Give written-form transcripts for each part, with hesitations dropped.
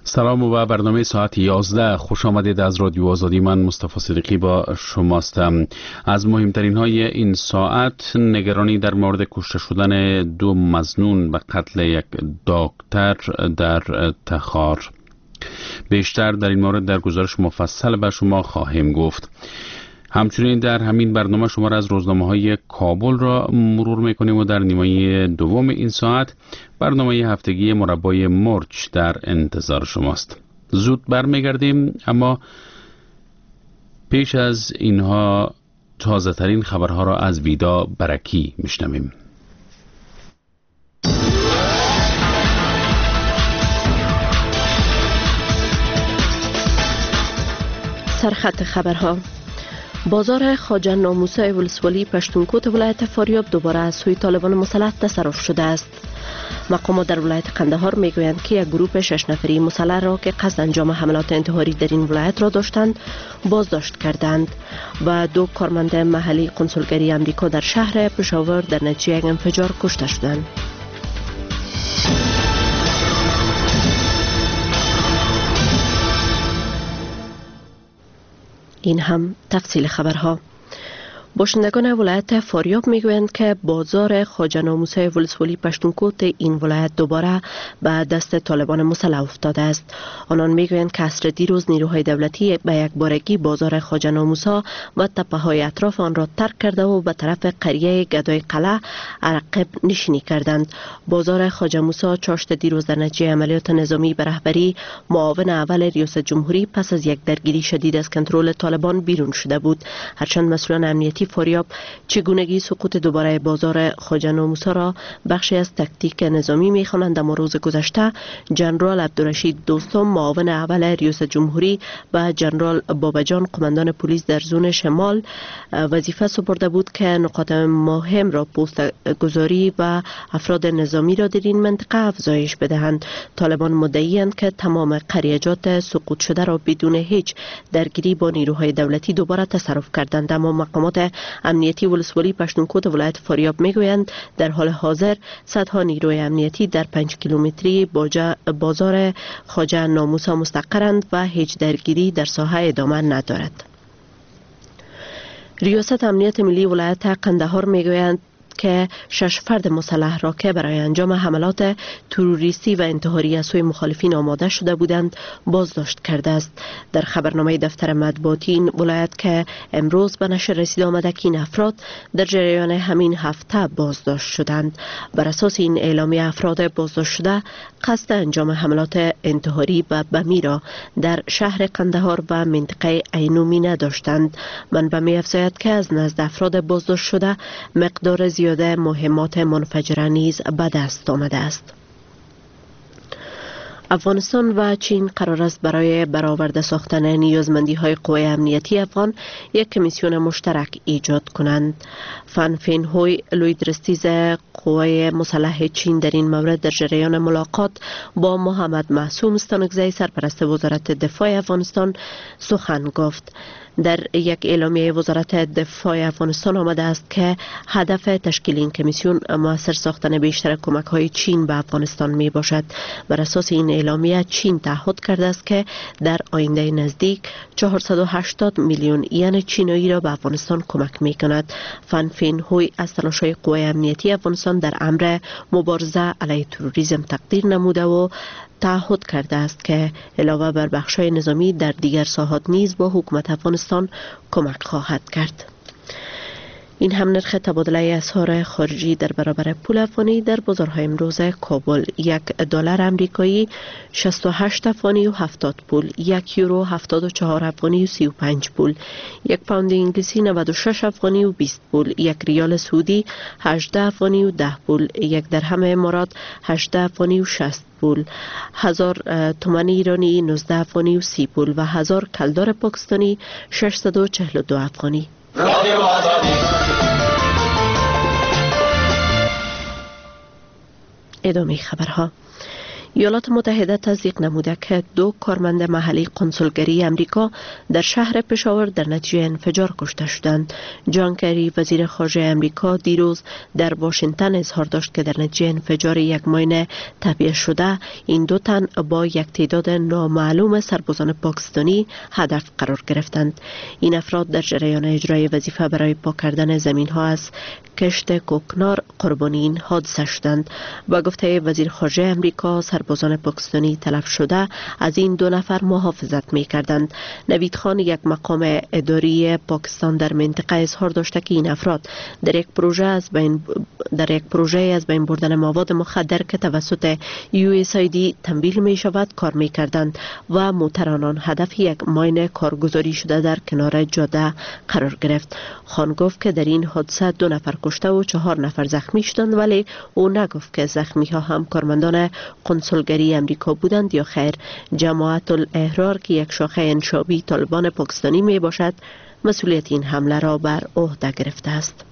سلام و برنامه ساعت 11 خوش آمدید از رادیو آزادی. من مصطفی صدیقی با شماستم. از مهمترین های این ساعت نگرانی در مورد کشته شدن 2 مظنون و قتل یک دکتر در تخار. بیشتر در این مورد در گزارش مفصل به شما خواهیم گفت. همچنین در همین برنامه شما را از روزنامه‌های کابل را مرور می‌کنیم و در نیمه دوم این ساعت برنامه هفتگی مربای مرچ در انتظار شماست. زود برمیگردیم، اما پیش از اینها تازه ترین خبرها را از ویدا برکی میشنویم. سرخط خبرها: بازار خواجه ناموسای ولسوالی پشتونکوت ولایت فاریاب دوباره از سوی طالبان مسلح تصرف شده است. مقامات در ولایت قندهار میگویند که یک گروه 6 نفری مسلح را که قصد انجام حملات انتحاری در این ولایت را داشتند بازداشت کردند و 2 کارمند محلی قنسولگری امریکا در شهر پشاور در نتیجه یک انفجار کشته شدند. این هم تفصیل خبرها. باشندگان ولایت فاریاب میگویند که بازار خواجه ناموسای ولسوالی پشتونکوت این ولایت دوباره به دست طالبان مسلح افتاده است. آنان میگویند که عصر دیروز نیروهای دولتی به یک بارگی بازار خواجه ناموسا و تپه های اطراف آن را ترک کرده و به طرف قریه گدای قلعه عقب نشینی کردند. بازار خواجه موسی چاشت دیروز در نتیجه عملیات نظامی به رهبری معاون اول ریاست جمهوری پس از یک درگیری شدید از کنترل طالبان بیرون شده بود. هرچند مسئولان امنیتی فاریاب چگونگی سقوط دوباره بازار خواجه ناموسا را بخشی از تکتیک نظامی می‌خوانند، اما روز گذشته جنرال عبدالرشید دوستم معاون اول ریاست جمهوری و جنرال بابجان قماندان پلیس در زون شمال وظیفه سپرده بود که نقاط مهم را پست گذاری و افراد نظامی را در این منطقه افزایش بدهند. طالبان مدعی‌اند که تمام قریجات سقوط شده را بدون هیچ درگیری با نیروهای دولتی دوباره تصرف کردند، اما مقامات امنیتی ولسوالی پشتونکوت ولایت فاریاب میگویند در حال حاضر صدها نیروی امنیتی در 5 کیلومتری بازار خواجه ناموسا مستقرند و هیچ درگیری در ساحه ادامه ندارد. ریاست امنیت ملی ولایت قندهار میگویند که 6 فرد مسلح را که برای انجام حملات تروریستی و انتحاری از سوی مخالفین آماده شده بودند بازداشت کرده است. در خبرنامه دفتر مطبوعاتی این ولایت که امروز به نشر رسیده آمده که این افراد در جریان همین هفته بازداشت شدند. بر اساس این اعلامیه افراد بازداشت شده قصد انجام حملات انتحاری و بمی را در شهر قندهار و منطقه عینومی نداشتند. منبع می‌افزاید که از نزد افراد بازداشت شده مقدار زیاده مهمات منفجره نیز به دست آمده است. افغانستان و چین قرار است برای برآورده ساختن نیازمندی‌های قوای امنیتی افغان یک کمیسیون مشترک ایجاد کنند. فن فین هوی لوی درستیز قوای مسلح چین در این مورد در جریان ملاقات با محمد معصوم استانکزی سرپرست وزارت دفاع افغانستان سخن گفت. در یک اعلامیه وزارت دفاع افغانستان آمده است که هدف تشکیل این کمیسیون مؤثر ساختن بیشتر کمک‌های چین به افغانستان می باشد. بر اساس این اعلامیه چین تعهد کرده است که در آینده نزدیک 480 میلیون ین چینایی را به افغانستان کمک می کند. فن فین هوی از تلاش‌های قوای امنیتی افغانستان در امر مبارزه علیه تروریسم تقدیر نموده و تعهد کرده است که علاوه بر بخش‌های نظامی در دیگر ساحات نیز با حکومت افغانستان کمک خواهد کرد. این هم نرخ تبادله اسعار خارجی در برابر پول افغانی در بازارهای امروز کابل: $1 آمریکایی 68 افغانی و 70 پول، 1 یورو 74 افغانی و 35 پول، 1 پوند انگلیسی 96 افغانی و 20 پول، 1 ریال سعودی 18 افغانی و 10 پول، 1 درهم امارات 18 افغانی و 60 پول، 1000 تومان ایرانی 19 افغانی و 30 پول و 1000 کلدار پاکستانی 642 افغانی. ادامه خبرها: ایالات متحده تصدیق نموده که 2 کارمند محلی کنسولگری امریکا در شهر پشاور در نتیجه انفجار کشته شدند. جان کری وزیر خارجه امریکا دیروز در واشنگتن اظهار داشت که در نتیجه انفجار یک ماین تهیه شده این 2 تن با یک تعداد نامعلوم سربازان پاکستانی هدف قرار گرفتند. این افراد در جریان اجرای وظیفه برای پاک کردن زمین ها از کشت کوکنار قربانی این حادثه شدند. با گفته وزیر خارجه امریکا سربازان پاکستانی تلف شده از این 2 نفر محافظت می کردند. نوید خان یک مقام اداری پاکستان در منطقه اظهار داشته که این افراد در یک پروژه از بین بردن مواد مخدر که توسط USAID تمویل می شود کار می کردند و موترانان هدف یک ماین کارگزاری شده در کنار جاده قرار گرفت. خان گفت که در این حادثه 2 نفر کشته و 4 نفر زخمی شدند، ولی او نگفت که زخمی ها هم کارمندان کنسولگری امریکا بودند یا خیر. جماعت الاحرار که یک شاخه انشابی طالبان پاکستانی می باشد مسئولیت این حمله را بر عهده گرفته است.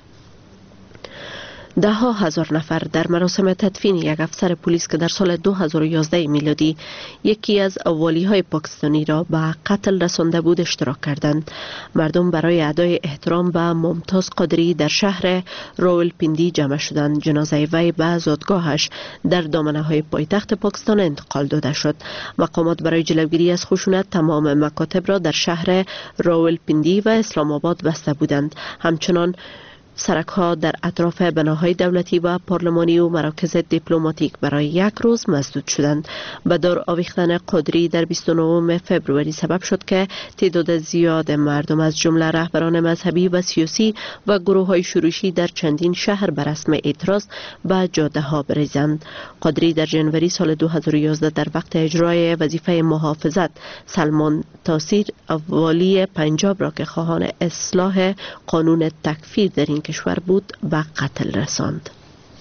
10,000 نفر در مراسم تدفین یک افسر پلیس که در سال 2011 میلادی یکی از والی‌های پاکستانی را به قتل رسانده بود اشتراک کردند. مردم برای ادای احترام به ممتاز قادری در شهر راولپیندی جمع شدند. جنازه وی به زادگاهش در دامنه‌های پایتخت پاکستان انتقال داده شد. مقامات برای جلوگیری از خشونت تمام مکاتب را در شهر راولپیندی و اسلام آباد بسته بودند. همچنان سرک‌ها در اطراف بناهای دولتی و پارلمانی و مراکز دیپلماتیک برای یک روز مسدود شدند. به دار آویختن قادری در 29 فوریه سبب شد که تعداد زیاد مردم از جمله رهبران مذهبی و سیاسی و گروه‌های شورشی در چندین شهر به رسم اعتراض به جاده‌ها بریزند. قادری در ژانویه سال 2011 در وقت اجرای وظیفه محافظت سلمان تاثیر والی پنجاب را که خواهان اصلاح قانون تکفیر در این کشور بود به قتل رساند.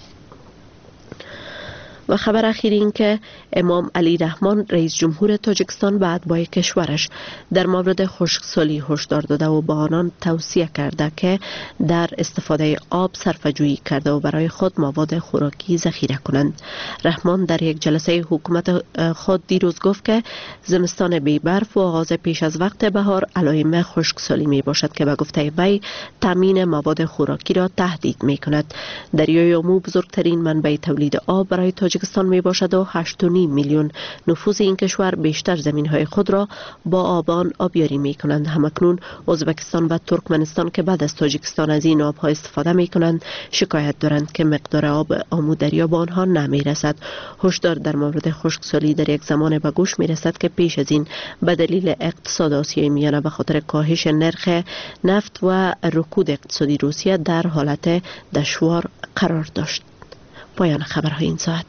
و خبر اخیر این که امام علی رحمان رئیس جمهور تاجیکستان به اتباع کشورش در مورد خشکسالی هشدار داده و با آنان توصیه کرده که در استفاده آب صرفه‌جویی کرده و برای خود مواد خوراکی ذخیره کنند. رحمان در یک جلسه حکومت خود دیروز گفت که زمستان بی برف و آغاز پیش از وقت بهار علائم خشکسالی می باشد که به گفته وی تامین مواد خوراکی را تهدید می کند. دریای آمو بزرگترین منبع تولید آب برای تاجیکستان می باشد و 8.5 میلیون نفوذ این کشور بیشتر زمین‌های خود را با آبان آبیاری می کنند. همکنون ازبکستان و ترکمنستان که بعد از تاجیکستان از این آبها استفاده می کنند شکایت دارند که مقدار آب آمو دریا به آنها نمی رسد. هشدار در مورد خشکسالی در یک زمان به گوش می رسد که پیش از این به دلیل اقتصاد آسیای میانه به خاطر کاهش نرخ نفت و رکود اقتصادی روسیه در حالت دشوار قرار داشت. پایان خبرهای این ساعت.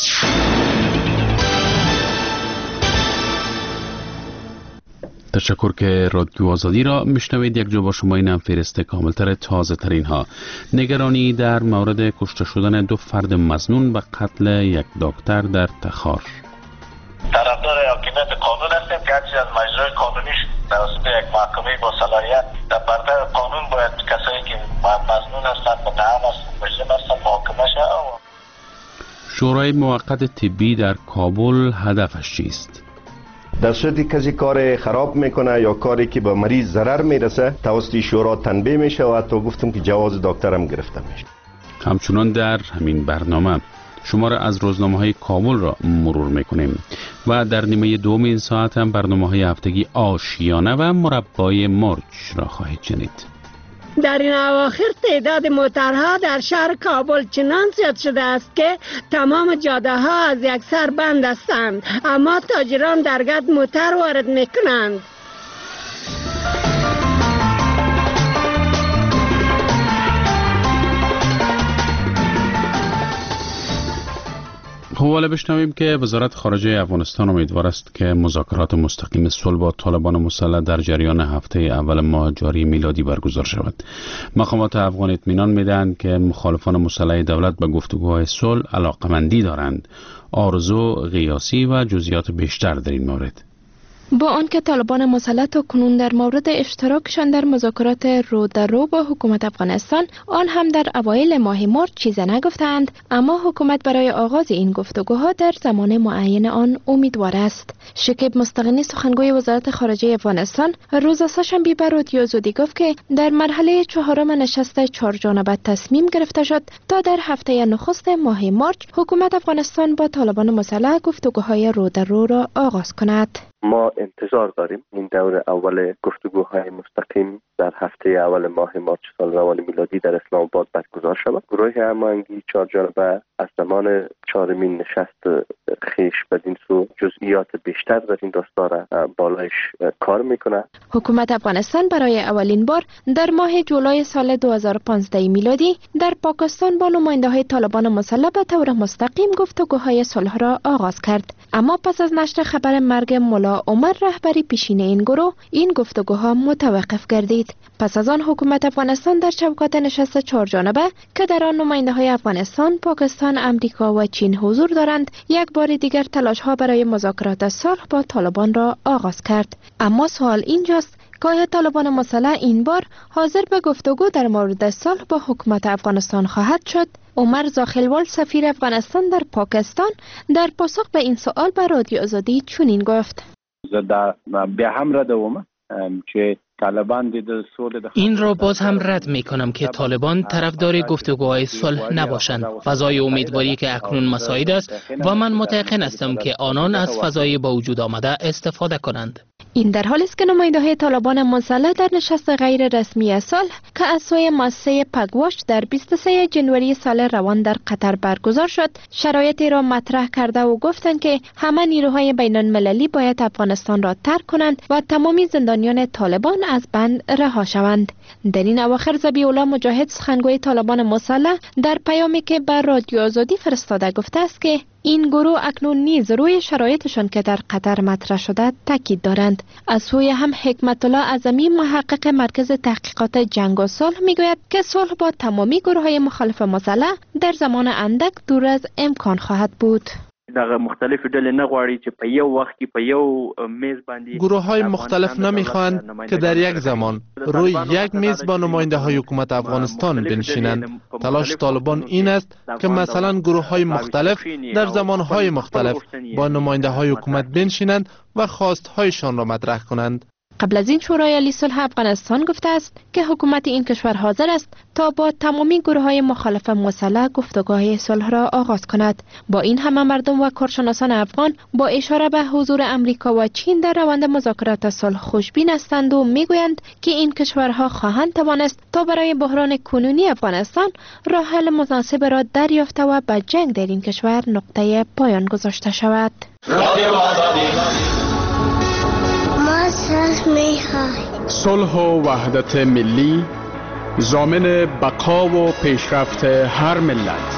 تشکر که رادیو آزادی را میشنوید. یک جو با شما اینم فهرست کاملتر تازه ترین ها. نگرانی در مورد کشته شدن 2 فرد مظنون به قتل یک دکتر در تخار. طرفدار حاکمیت قانون هستیم که هرچی از مجرای قانونیش توسط یک محکمه با صلاحیت در برابر قانون باید کسایی که مظنون هستند متهم هستند مجرم هستند محاکمه شوند. شورای موقت طبی در کابل هدفش چیست؟ در صورتی کسی کار خراب میکنه یا کاری که به مریض ضرر میرسه توسط شورا تنبیه میشه و حتی گفتم که جواز دکترم گرفته میشه. همچنان در همین برنامه شمار از روزنامه‌های کابل را مرور میکنیم و در نیمه دوم این ساعت هم برنامه‌های هفتگی آشیانه و مربای مرج را خواهید شنید. در این اواخر تعداد موترها در شهر کابل چنان زیاد شده است که تمام جاده ها از یک سر بند هستند، اما تاجران در گرد موتر وارد میکنند. حواله بشنویم که وزارت خارجه افغانستان امیدوار است که مذاکرات مستقیم صلح با طالبان مسلح در جریان هفته اول ماه جاری میلادی برگزار شود. مقامات افغان اطمینان میدهند که مخالفان مسلح دولت به گفتگوهای صلح علاقمندی دارند. آرزو قیاسی و جزئیات بیشتر در این مورد. با آنکه طالبان مسلح کنون در مورد اشتراکشان در مذاکرات رو در رو با حکومت افغانستان آن هم در اوایل ماه مارچ چیزی نگفتند، اما حکومت برای آغاز این گفتگوها در زمان معین آن امیدوار است. شکیب مستغنی سخنگوی وزارت خارجه افغانستان روز سه‌شنبه به رادیو آزادی گفت که در مرحله چهارم نشست چهارجانبه تصمیم گرفته شد تا در هفته نخست ماه مارچ حکومت افغانستان با طالبان مسلح گفتگوهای رو در رو را آغاز کند. ما انتظار داریم این دور اول گفتگوهای مستقیم در هفته اول ماه مارچ سال روان میلادی در اسلام آباد برگزار شود. گروه هماهنگی چهارجانبه از زمان چهارمین نشست خیش بدین سو جزئیات بیشتر در این داستان بالایش کار میکنه. حکومت افغانستان برای اولین بار در ماه جولای سال 2015 میلادی در پاکستان با نماینده‌های طالبان مسلح به طور مستقیم گفتگوهای صلح را آغاز کرد، اما پس از نشر خبر مرگ ملا عمر رهبری پیشین این گروه، این گفتگوها متوقف گردید. پس از آن حکومت افغانستان در شبکات نشست چهارجانبه که در آن نماینده‌های افغانستان، پاکستان، امریکا و چین حضور دارند، یک بار دیگر تلاش‌ها برای مذاکرات صلح با طالبان را آغاز کرد. اما سوال اینجاست که آیا طالبان مسلح این بار حاضر به گفتگو در مورد صلح با حکومت افغانستان خواهد شد؟ عمر زاخیلوال سفیر افغانستان در پاکستان در پاسخ به این سوال به رادیو آزادی چنین گفت: این را باز هم رد می کنم که طالبان طرفدار گفتگوهای صلح نباشند. فضای امیدواری که اکنون مساعد است و من متيقن هستم که آنان از فضای با وجود آمده استفاده کنند. این در حالی است که نماینده‌های طالبان مسلح در نشست غیر رسمی صلح که از سوی مؤسسه پگواش در 23 جنوری سال روان در قطر برگزار شد، شرایطی را مطرح کرده و گفتند که همه نیروهای بین‌المللی باید افغانستان را ترک کنند و تمامی زندانیان طالبان از بند رها شوند. در این اواخر ذبیح الله مجاهد سخنگوی طالبان مسلح در پیامی که بر رادیو آزادی فرستاده گفته است که این گروه اکنون نیز روی شرایطشان که در قطر مطرح شده تاکید دارند. از سوی هم حکمت الله اعظمی محقق مرکز تحقیقات جنگ و صلح میگوید که صلح با تمامی گروه‌های مخالف مسلح در زمان اندک دور از امکان خواهد بود. گروه‌های مختلف نمی‌خواهند که در یک زمان روی یک میز با نماینده‌های حکومت افغانستان بنشینند. تلاش طالبان این است که مثلا گروه‌های مختلف در زمان‌های مختلف با نماینده‌های حکومت بنشینند و خواست‌هایشان را مطرح کنند. قبل از این شورای عالی صلح افغانستان گفته است که حکومت این کشور حاضر است تا با تمامی گروه‌های مخالف مسلح گفتگوهای صلح را آغاز کند. با این همه مردم و کارشناسان افغان با اشاره به حضور امریکا و چین در روند مذاکرات صلح خوشبین هستند و میگویند که این کشورها خواهند توانست تا برای بحران کنونی افغانستان راه حل مناسب را دریافته و به جنگ در این کشور نقطه پایان گذاشته شود. صلح و وحدت ملی ضامن بقا و پیشرفت هر ملت.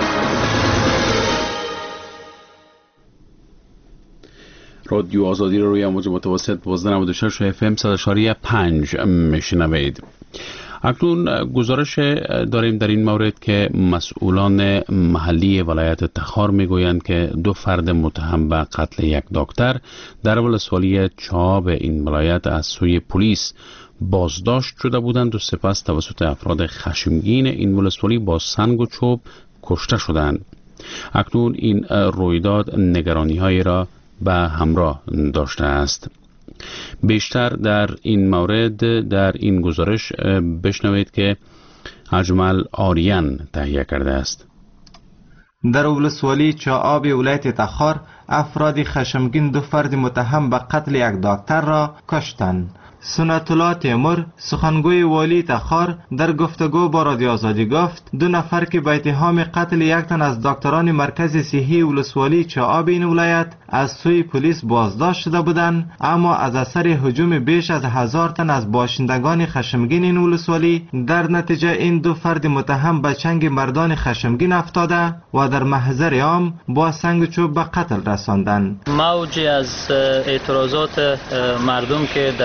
رادیو آزادی رو روی موج متوسط 1296 FM 100.5 میشنوید. اکنون گزارش داریم در این مورد که مسئولان محلی ولایت تخار میگویند که 2 فرد متهم به قتل یک دکتر در ولسوالی چاب این ولایت از سوی پلیس بازداشت شده بودند و سپس توسط افراد خشمگین این ولسوالی با سنگ و چوب کشته شدند. اکنون این رویداد نگرانی‌هایی را به همراه داشته است. بیشتر در این مورد در این گزارش بشنوید که اجمل آریان تهیه کرده است. در ولسوالی چاب ولایت تخار افراد خشمگین 2 فرد متهم به قتل یک دکتر را کشتند. سنت الله تیمور سخنگوی والی تخار در گفتگو با رادیو آزادی گفت 2 نفر که به اتهام قتل یک تن از دکتران مرکز صحی ولسوالی چاب این ولایت از سوی پلیس بازداشت شده بودند، اما از اثر هجوم بیش از 1000 تن از باشندگان خشمگین این ولسوالی در نتیجه این 2 فرد متهم به چنگ مردان خشمگین افتاده و در محضر عام با سنگ و چوب به قتل رساندند. موجی از اعتراضات مردم که در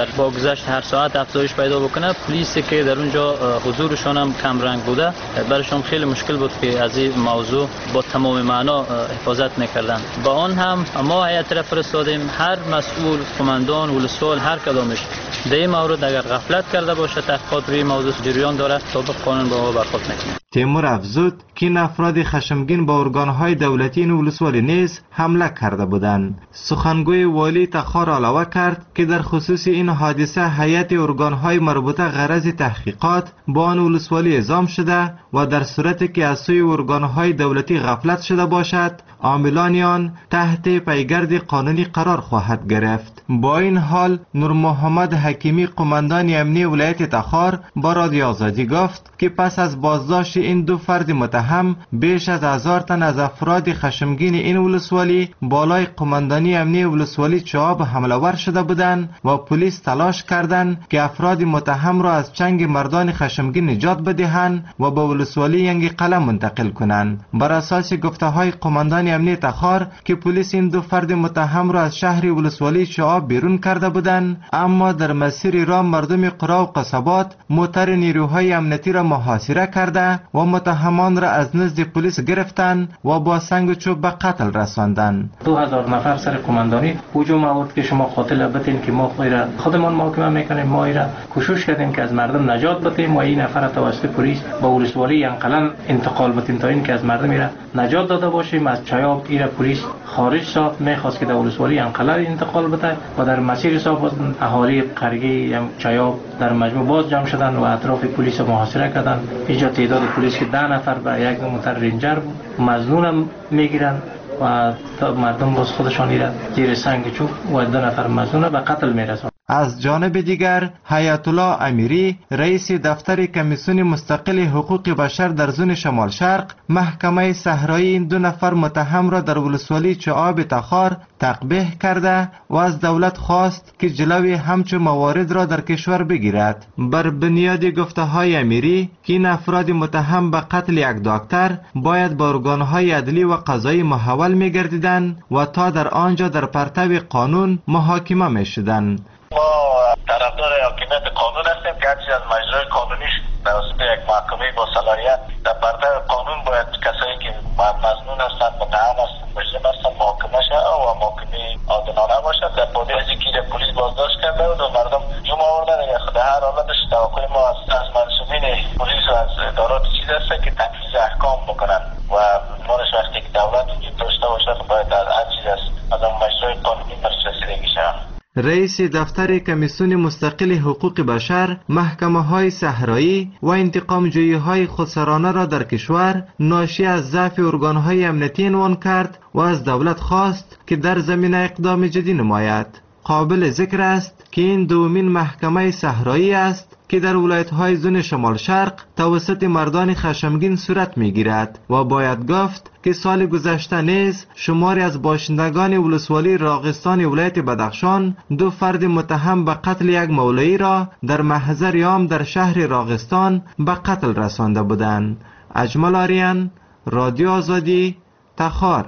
گذشت هر ساعت افزایش پیدا بکنه. پلیسی که در اونجا حضورشان هم کم رنگ بوده، برایشان خیلی مشکل بود که از این موضوع با تمام معنا حفاظت میکردن. با آن هم ما هیئت را فرستادیم. هر مسئول، قماندان ولسوال، هر کدامش در این مورد اگر غفلت کرده باشه، تحقیقات روی موضوع جریان داره، طبق قانون با ما برخورد میکنه. تیمور افزود که این افراد خشمگین با ارگانهای دولتی این ولسوالی نیز حمله کرده بودند. سخنگوی والی تخار علاوه کرد که در خصوص این حادثه هیئت ارگانهای مربوطه غرض تحقیقات با آن ولسوالی اعزام شده و در صورتی که از سوی ارگانهای دولتی غفلت شده باشد، عاملان آن تحت پیگرد قانونی قرار خواهد گرفت. با این حال نور محمد حکیمی قماندان امنی ولایت تخار با رادیو آزادی گفت که پس از بازداشت این دو فرد متهم بیش از 1000 تن از افراد خشمگین این ولسوالی بالای قماندانی امنی ولسوالی چواب حمله ور شده بودند و پلیس تلاش کردند که افراد متهم را از چنگ مردان خشمگین نجات بدهند و به ولسوالی ینگ قلم منتقل کنند. بر اساس گفته‌های قماندان امنی تخار که پلیس این دو فرد متهم را از شهر ولسوالی چواب بیرون کرده بودند، اما در مسیر راه مردم قرا و قصبات موتر نیروهای امنیتی را محاصره کرده و متهمان را از نزد پلیس گرفتند و با سنگ و چوب به قتل رساندند. 2000 نفر سر قماندانی هجوم آورد که شما قاتل بتین که ما خودمان محاکمه میکنیم. ما ایرا کوشش کردیم که از مردم نجات بدیم و این نفر توسط پلیس با ولسوالی ینقلن انتقال بدیم تا این که از مردم ایرا نجات داده باشیم. از چایاب ایرا پلیس خارج ساخت، میخواست که در ولسوالی ینقلن انتقال بده و در مسیر صاحب اهالی قرگی چایاب در مجموع باز جمع شدن و اطراف پلیس محاصره کردن. اینجا تعداد پلیس که 10 نفر به یک موتر رنجر مظنون میگیرن و مردم باز خودشان ایرا زیر سنگ چوب و 2 نفر مظنون به قتل میرسن. از جانب دیگر حیات الله امیری رئیس دفتر کمیسیون مستقل حقوق بشر در زون شمال شرق محکمه صحرایی این 2 نفر متهم را در ولسوالی چواب تخار تقبیح کرده و از دولت خواست که جلوی همچون موارد را در کشور بگیرد. بر بنیاد گفته‌های امیری که این افراد متهم به قتل یک دکتر باید با ارگان‌های عدلی و قضایی محول می‌گردیدند و تا در آنجا در پرتو قانون محاکمه می‌شدند. ما طرفدار حاکمیت قانون هستیم که هرچی از مجرای قانونیش توسط یک محکمه با صلاحیت در پرتو قانون باید کسایی که مظنون هستند، متهم هستند، مجرم هستند محاکمه شود و محاکمه عادلانه باشد. در باره از اینکه پلیس بازداشت کرده و مردم جمع آورده، در هر حالتش توقع ما از مسئولین پلیس و از ادارات چیز هست که تنفیذ احکام بکنن و مالش وقتی که دولت وجود داشته باشد باید هر چیز از اون مجرای قانونی رسیدگی شود. رئیس دفتر کمیسیون مستقل حقوق بشر محکمه‌های صحرایی و انتقام جویی‌های خودسرانه را در کشور ناشی از ضعف ارگان‌های امنیتی عنوان کرد و از دولت خواست که در زمینه اقدام جدی نماید. قابل ذکر است که این دومین محکمه صحرایی است که در ولایت‌های زون شمال شرق توسط مردان خشمگین صورت می‌گیرد و باید گفت که سال گذشته نیز شماری از باشندگان ولسوالی راغستان ولایت بدخشان 2 فرد متهم به قتل یک مولوی را در محضر یام در شهر راغستان به قتل رسانده بودند. اجمل آریان، رادیو آزادی، تخار.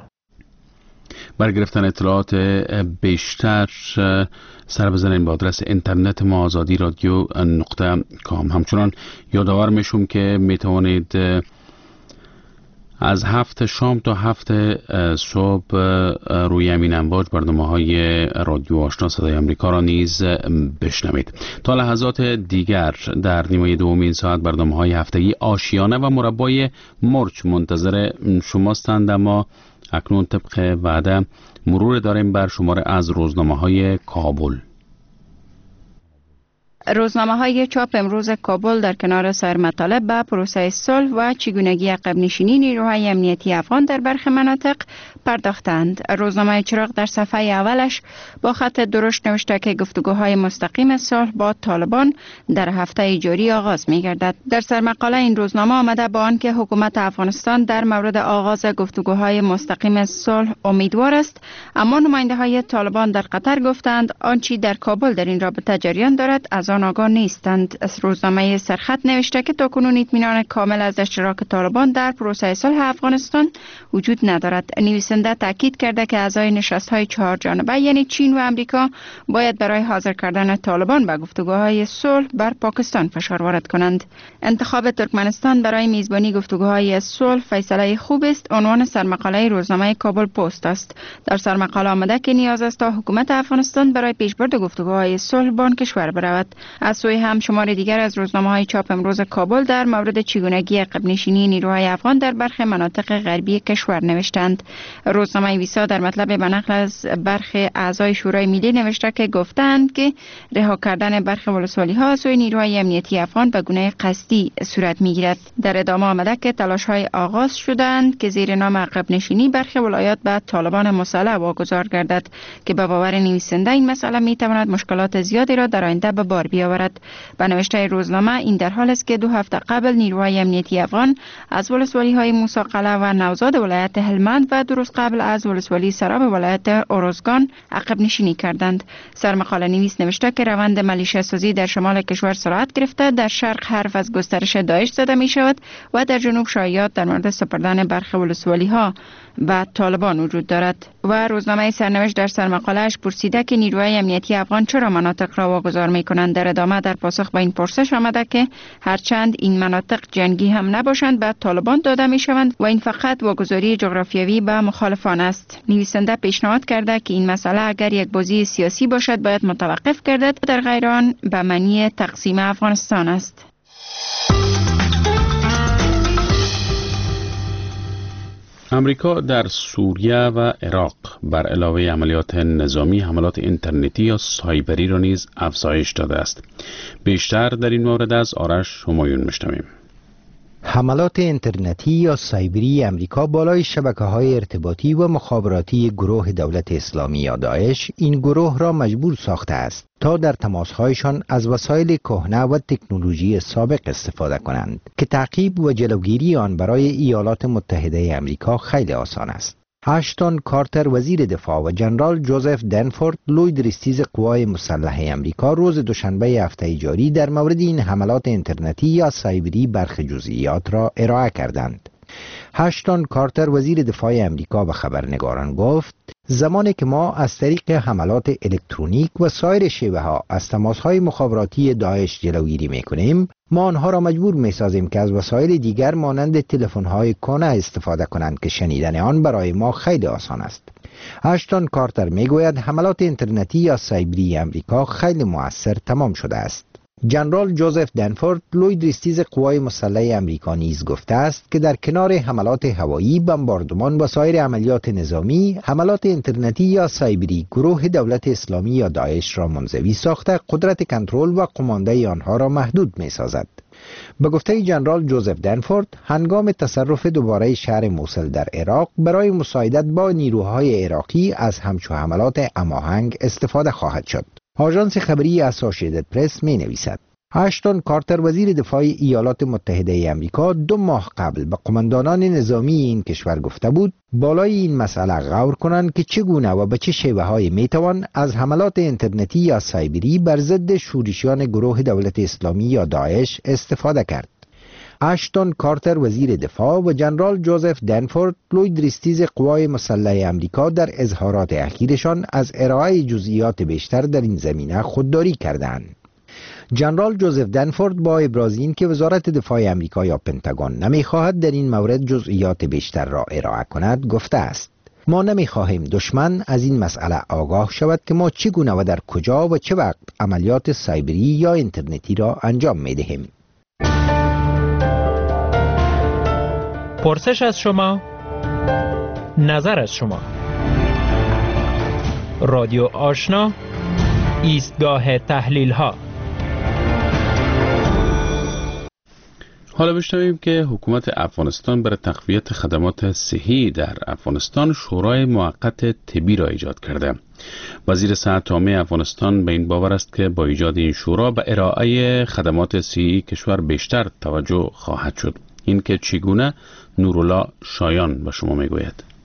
برای گرفتن اطلاعات بیشتر سر بزنین با آدرس اینترنت ما آزادی رادیو نقطه کام. همچنان یادآور میشم که میتوانید از 7 شام تا 7 صبح روی همین امواج برنامه‌های رادیو آشنا صدای آمریکا را نیز بشنوید. تا لحظات دیگر در نیمه دوم این ساعت برنامه‌های هفتگی آشیانه و مربای مرچ منتظر شماستند، اما اکنون طبق وعده مرور داریم بر شماره از روزنامه‌های کابل. روزنامه‌های چاپ امروز کابل در کنار سایر مطالب به پروسه صلح و چگونگی عقب نشینی نیروهای امنیتی افغان در برخی مناطق پرداختند. روزنامه چراغ در صفحه اولش با خط درشت نوشته که گفتگوهای مستقیم صلح با طالبان در هفته جاری آغاز می‌گردد. در سرمقاله این روزنامه آمده با آنکه حکومت افغانستان در مورد آغاز گفتگوهای مستقیم صلح امیدوار است، اما نماینده‌های طالبان در قطر گفتند آنچه در کابل در این رابطه جریان دارد از آن آگاه نیستند. از روزنامه سرخط نوشته که تاکنون اطمینان کامل از اشتراک طالبان در پروسه صلح افغانستان وجود ندارد. نویسنده تاکید کرده که اعضای نشست‌های 4 جانبه یعنی چین و امریکا باید برای حاضر کردن طالبان به گفتگوهای صلح بر پاکستان فشار وارد کنند. انتخاب ترکمنستان برای میزبانی گفتگوهای صلح فیصله خوب است، عنوان سرمقاله روزنامه کابل پست است. در سرمقاله آمده که نیاز است تا حکومت افغانستان برای پیشبرد گفتگوهای صلح با آن کشور برود. از سوی هم شمار دیگر از روزنامه‌های چاپ امروز کابل در مورد چگونگی عقب نشینی نیروهای افغان در برخی مناطق غربی کشور نوشتند. روزنامه ویسا در مطلب به نقل از برخی اعضای شورای ملی نوشته که گفتند که رها کردن برخی ولسوالی‌ها از سوی نیروهای امنیتی افغان به گونه قصدی صورت می‌گیرد. در ادامه آمده که تلاش‌های آغاز شدند که زیر نام عقب نشینی برخی ولایات به طالبان مسلح واگذار گردد که به باور نویسنده این مسئله می‌تواند مشکلات زیادی را در آینده به بار بیاورد. به نوشته روزنامه این در حال است که 2 هفته قبل نیروهای امنیتی افغان از ولسوالی‌های موسی قلعه و نوزاد ولایت هلمند و درست قبل از ولسوالی سراب ولایت اروزگان عقب نشینی کردند. سرمقاله نویس نوشته که روند ملیشه سازی در شمال کشور سرعت گرفته، در شرق حرف از گسترش داعش زده می شود و در جنوب شایعات در مورد سپردن برخی ولسوالی‌ها و طالبان وجود دارد. و روزنامه سرنوشت در سرمقاله‌اش پرسیده که نیروهای امنیتی افغان چرا مناطق را واگذار می‌کنند. در ادامه در پاسخ به این پرسش آمده که هرچند این مناطق جنگی هم نباشند به طالبان داده می‌شوند و این فقط واگذاری جغرافیایی به مخالفان است. نویسنده پیشنهاد کرده که این مسئله اگر یک بازی سیاسی باشد باید متوقف گردد، در غیر آن به معنی تقسیم افغانستان است. امریکا در سوریه و عراق بر علاوه عملیات نظامی حملات اینترنتی یا سایبری را نیز افزایش داده است. بیشتر در این مورد از آرش همایون میشنویم. حملات اینترنتی یا سایبری امریکا بالای شبکه‌های ارتباطی و مخابراتی گروه دولت اسلامی یا داعش این گروه را مجبور ساخته است تا در تماس‌هایشان از وسایل کهنه و تکنولوژی سابق استفاده کنند که تعقیب و جلوگیری آن برای ایالات متحده امریکا خیلی آسان است. اشتون کارتر وزیر دفاع و جنرال جوزف دنفورد لوید رستیز قوای مسلح امریکا روز دوشنبه هفته جاری در مورد این حملات اینترنتی یا سایبری برخی جزئیات را ارائه کردند. اشتون کارتر وزیر دفاع امریکا به خبرنگاران گفت زمانی که ما از طریق حملات الکترونیک و سایر شیوه‌ها از تماس‌های مخابراتی داعش جلوگیری می‌کنیم، ما آنها را مجبور می‌سازیم که از وسایل دیگر مانند تلفن‌های کهنه استفاده کنند که شنیدن آن برای ما خیلی آسان است. اشتون کارتر می‌گوید حملات اینترنتی یا سایبری امریکا خیلی مؤثر تمام شده است. جنرال جوزف دنفورد لوید رستیز قوای مسلح امریکا نیز گفته است که در کنار حملات هوایی، بمباردمان و سایر عملیات نظامی، حملات اینترنتی یا سایبری گروه دولت اسلامی یا داعش را منزوی ساخته قدرت کنترل و قمانده آنها را محدود می سازد. به گفته جنرال جوزف دنفورد، هنگام تصرف دوباره شهر موصل در عراق برای مساعدت با نیروهای عراقی از همچو حملات هماهنگ استفاده خواهد شد. آژانس خبری اسوسییتد پرس می نویسد اشتون کارتر وزیر دفاع ایالات متحده امریکا 2 ماه قبل به قماندانان نظامی این کشور گفته بود بالای این مسئله غور کنند که چگونه و به چه شیوه‌هایی میتوان از حملات اینترنتی یا سایبری بر ضد شورشیان گروه دولت اسلامی یا داعش استفاده کرد. اشتون کارتر وزیر دفاع و جنرال جوزف دنفورد لوید رستیز قوای مسلح امریکا در اظهارات اخیرشان از ارائه جزئیات بیشتر در این زمینه خودداری کردند. جنرال جوزف دنفورد با ابراز این که وزارت دفاع امریکا یا پنتاگون نمیخواهد در این مورد جزئیات بیشتر را ارائه کند گفته است ما نمیخواهیم دشمن از این مسئله آگاه شود که ما چگونه و در کجا و چه وقت عملیات سایبری یا اینترنتی را انجام میدهیم. پرسش از شما، نظر از شما. رادیو آشنا، ایستگاه تحلیل ها. حالا بشنویم که حکومت افغانستان برای تقویت خدمات صحی در افغانستان شورای موقت طبی را ایجاد کرده. وزیر صحت عامه افغانستان به این باور است که با ایجاد این شورا به ارائه خدمات صحی کشور بیشتر توجه خواهد شد. این که چگونه نورالله شایان به شما میگوید.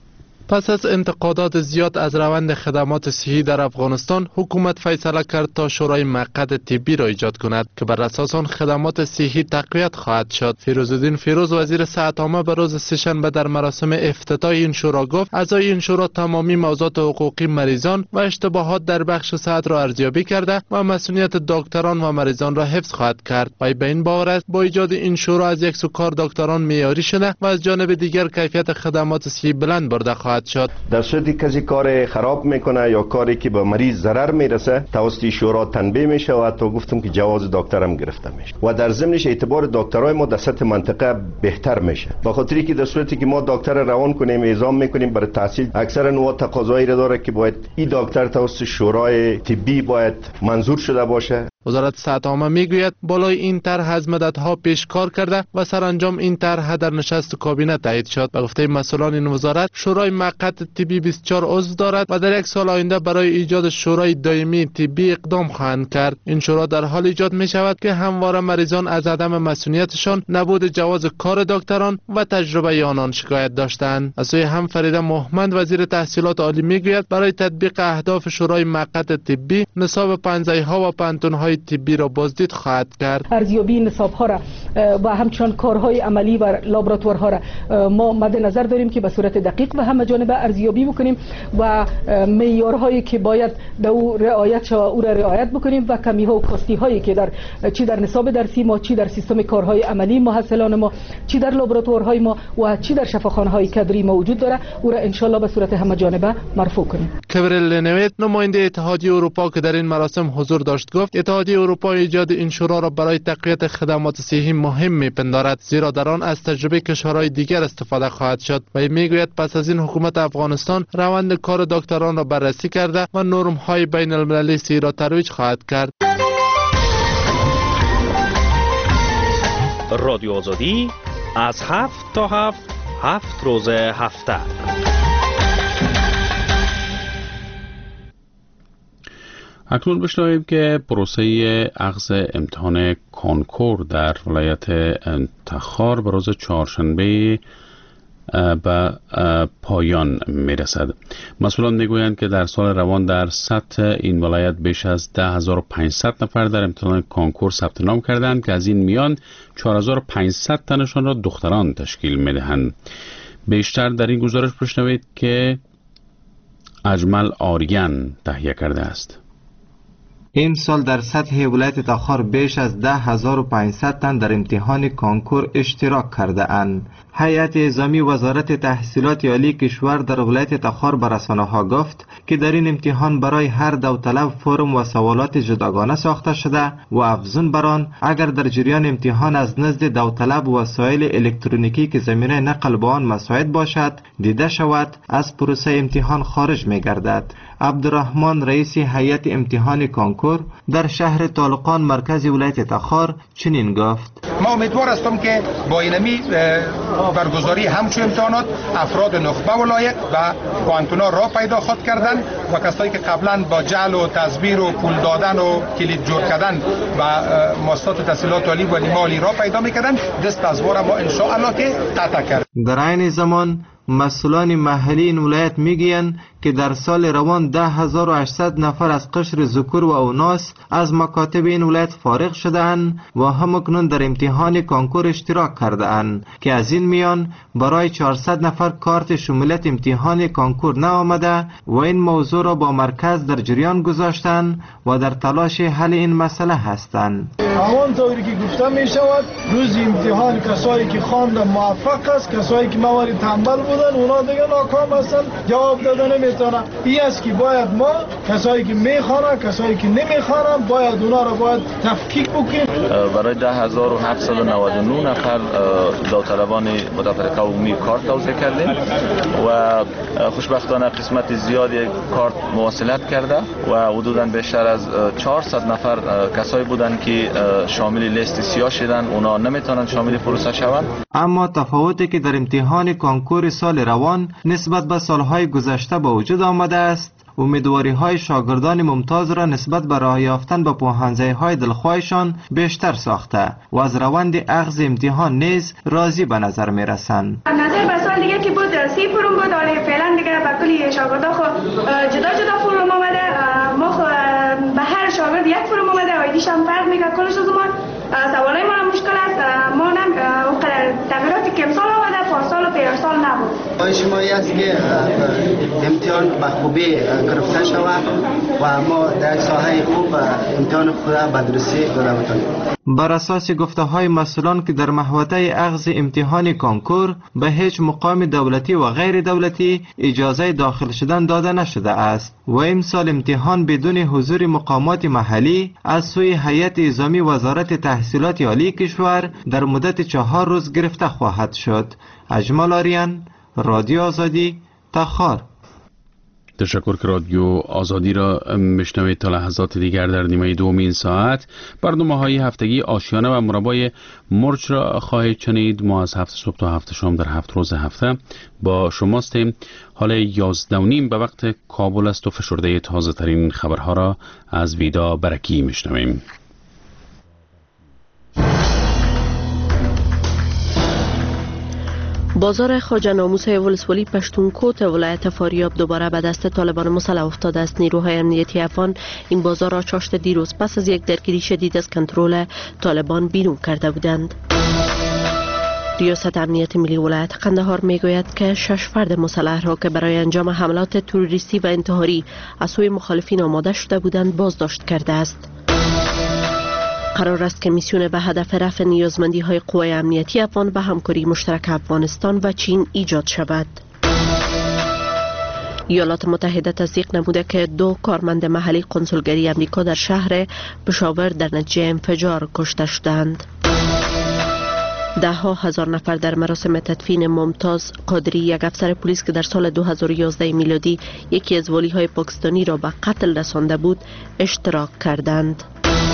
پس از انتقادات زیاد از روند خدمات صحی در افغانستان، حکومت فیصله کرد تا شورای موقت طبی را ایجاد کند که بر اساس آن خدمات صحی تقویت خواهد شد. فیروزالدین فیروز وزیر صحت عامه به روز سه‌شنبه در مراسم افتتاح این شورا گفت اعضای این شورا تمامی موضوعات حقوقی مریضان و اشتباهات در بخش صحت را ارزیابی کرده و مسئولیت دکتران و مریضان را حفظ خواهد کرد. و به این باور است با ایجاد این شورا از یک سو کار دکتران معیاری شده و از جانب دیگر کیفیت خدمات صحی بلند برده خواهد شد. در صورتی کسی کار خراب میکنه یا کاری که به مریض ضرر میرسه توسط شورا تنبیه میشه و حتی گفتم که جواز دکترم گرفته میشه و در ضمنش اعتبار دکترای ما در سطح منطقه بهتر میشه. به خاطری که در صورتی که ما دکتر روان کنیم اعزام میکنیم برای تحصیل اکثرا نوع تقاضایی را داره که باید این دکتر توسط شورای طبی باید منظور شده باشه. وزارت صحت عامه میگوید بالای این طرح از مدتها پیش کار کرده و سرانجام این طرح در نشست کابینه تایید شد. به گفته مسئولان این وزارت شورای موقت طبی 24 عضو دارد و در یک سال آینده برای ایجاد شورای دائمی طبی اقدام خواهند کرد. این شورا در حال ایجاد می شود که همواره مریضان از عدم مسئولیتشان، نبود جواز کار دکتران و تجربه آنان شکایت داشتند. از سوی هم فریده محمد وزیر تحصیلات عالی میگوید برای تطبیق اهداف شورای موقت طبی نصاب پنجه‌ها و پانتون‌های طبی را بازدید خواهد کرد. ارزیابی نصاب‌ها را و همچنان کارهای عملی و لابراتوارها را ما مد نظر داریم که به صورت دقیق و همه جانبه ارزیابی بکنیم و معیارهایی که باید در او رعایت شود او را رعایت بکنیم و کمی‌ها و کاستی‌هایی که در چی در نصاب درسی ما، چی در سیستم کارهای عملی محصلان ما، چی در لابراتوارهای ما و چی در شفاخانه‌های کادری موجود داره او را ان شاء الله به صورت همه جانبه مرفوع کنیم. کبریل لنویت نماینده اتحادیه اروپا که در این مراسم حضور داشت گفت اتحادیه اروپا ایجاد این شورا را برای تقویت خدمات صحی مهم می‌پندارد، زیرا در آن از تجربه کشورهای دیگر استفاده خواهد شد. و میگوید پس از این حکومت افغانستان روند کار دکتران را بررسی کرده و نرم‌های بین المللی صحی را ترویج خواهد کرد. رادیو آزادی از 7 تا 7 روز هفته. اکنون بشنویم که پروسه اخذ امتحان کنکور در ولایت تخار به روز چهارشنبه به پایان میرسد. مسئولان میگویند که در سال روان در سطح این ولایت بیش از 10,500 نفر در امتحان کنکور ثبت نام کردند که از این میان 4,500 تنشان را دختران تشکیل میدهند. بیشتر در این گزارش بشنوید که اجمل آریان تهیه کرده است. این سال در سطح ولایت تخار بیش از 10,500 تن در امتحان کنکور اشتراک کرده اند. هیئت اعزامی وزارت تحصیلات عالی کشور در ولایت تخار به رسانه‌ها گفت که در این امتحان برای هر داوطلب فرم و سوالات جداگانه ساخته شده و افزون بر آن اگر در جریان امتحان از نزد داوطلب وسایل الکترونیکی که زمینه نقل به آن مساعد باشد دیده شود از پروسه امتحان خارج می‌گردد. عبدالرحمن رئیس هیئت امتحان کنکور در شهر طالقان مرکز ولایت تخار چنین گفت: ما امیدوار هستم که با اینمی برگزاری همچون امتحانات افراد نخبه ولایت و پوانتونا را پیدا خود کردن و کسایی که قبلا با جعل و تزویر و پول دادن و کلید جور کردن و مؤسسات تحصیلات عالی و مالی را پیدا میکردن دست از وار ما ان شاء الله که قطع کرد. در عین زمان مسئولان محلی این ولایت میگویند که در سال روان 10,800 نفر از قشر ذکور و اوناس از مکاتب این ولایت فارغ شده‌اند و همکنون در امتحان کنکور اشتراک کرده‌اند که از این میان برای 400 نفر کارت شمولیت امتحان کنکور نآمده و این موضوع را با مرکز در جریان گذاشتند و در تلاش حل این مسئله هستند. همانطوری که گفته می شود روز امتحان کسایی که خواندن موفق است، کسایی که موارد تنبل بودن اونا دیگه ناکام هستن، جواب دادن نمیتونن. این است که باید ما کسایی که میخوانن کسایی که نمیخوانن باید اونا را باید تفکیک بکنیم. برای 10,799 نفر داوطلبان متفرقه عمومی کارت توزیع کردیم و خوشبختانه قسمت زیادی کارت مواصلت کرده و حدوداً بیشتر از 400 نفر کسایی بودند که شامل لیست سیاه شدن، اونا نمیتونن شامل پروسه شوند. اما تفاوتی که در امتحان کنکور سال روان نسبت به سالهای گذشته به وجود آمده است، امیدواری‌های شاگردان ممتاز را نسبت به راه یافتن به پوهنځی‌های دلخواهشان بیشتر ساخته و از روند اخذ امتحان نیز راضی به نظر می‌رسند. نظر به سال دیگه که بود 30 فرم بود، حالا فعلا دیگه به کلی شاگردا خو جدا جدا فرم آمده. ما خو به هر شاگرد یک فرم آمده، آیدیش هم فرق میکنه کلش از ما. سوالای ما مشکل است، ما هم تغییرات کم سال آمده، پارسال و پیرسال نبود. اجتماعی است که امتحان به خوبی گرفته شود و ما در ساحه خوب امتحان خود به درستی داده بتانیم. بر اساس گفته های مسئولان که در محوطه اخذ امتحان کانکور به هیچ مقام دولتی و غیر دولتی اجازه داخل شدن داده نشده است و امسال امتحان بدون حضور مقامات محلی از سوی هیئت نظامی وزارت تحصیلات عالی کشور در مدت 4 روز گرفته خواهد شد. اجمال آریان، رادیو آزادی، تخار. تشکر که رادیو آزادی را میشنوید. تا لحظات دیگر در نیمه دوم این ساعت برنامه‌های هفتگی آشیانه و مربای مرچ را خواهید شنید. ما از 7 صبح تا 7 شام در 7 روز هفته با شماستیم. حال 11:30 به وقت کابل است و فشرده تازه ترین خبرها را از ویدا برکی میشنویم. بازار خواجه ناموسه ولسوالی پشتونکوت ولایت فاریاب دوباره به دست طالبان مسلح افتاده است. نیروهای امنیتی افغان این بازار را چاشت دیروز پس از یک درگیری شدید از کنترل طالبان بیرون کرده بودند. ریاست امنیت ملی ولایت قندهار میگوید که 6 فرد مسلح را که برای انجام حملات تروریستی و انتحاری از سوی مخالفین آماده شده بودند بازداشت کرده است. قرار است که میسیون به هدف رفع نیازمندی های قوای امنیتی افغان و همکاری مشترک افغانستان و چین ایجاد شود. ایالات متحده تصدیق نموده که 2 کارمند محلی کنسولگری امریکا در شهر پشاور در نتیجه انفجار کشته شدند. 10,000 نفر در مراسم تدفین ممتاز قادری، یک افسر پلیس که در سال 2011 میلادی یکی از والی‌های پاکستانی را به قتل رسانده بود، اشتراک کردند.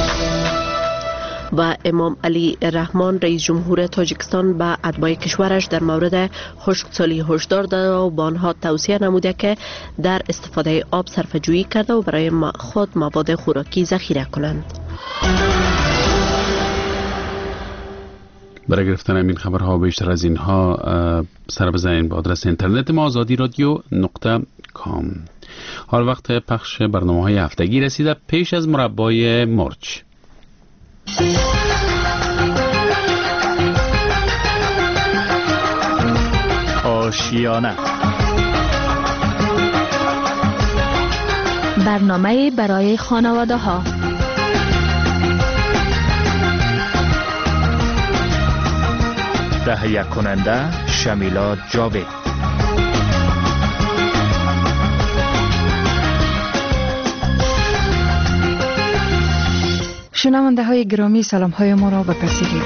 و امام علی رحمان رئیس جمهور تاجیکستان به اتباع کشورش در مورد خشکسالی هشدار داده و با آنها توصیه نموده که در استفاده آب صرفه‌جویی کرده و برای خود مواد خوراکی ذخیره کنند. برای گرفتن این خبرها و بیشتر از اینها سر بزنید به آدرس اینترنت ما azadiradyo.com. حال وقت پخش برنامه‌های هفتگی رسیده. پیش از مربای مرچ آشیانه، برنامه برای خانواده ها. تهیه کننده شمیلا جاوید. شنونده های گرامی، سلام های ما را بپذیرید.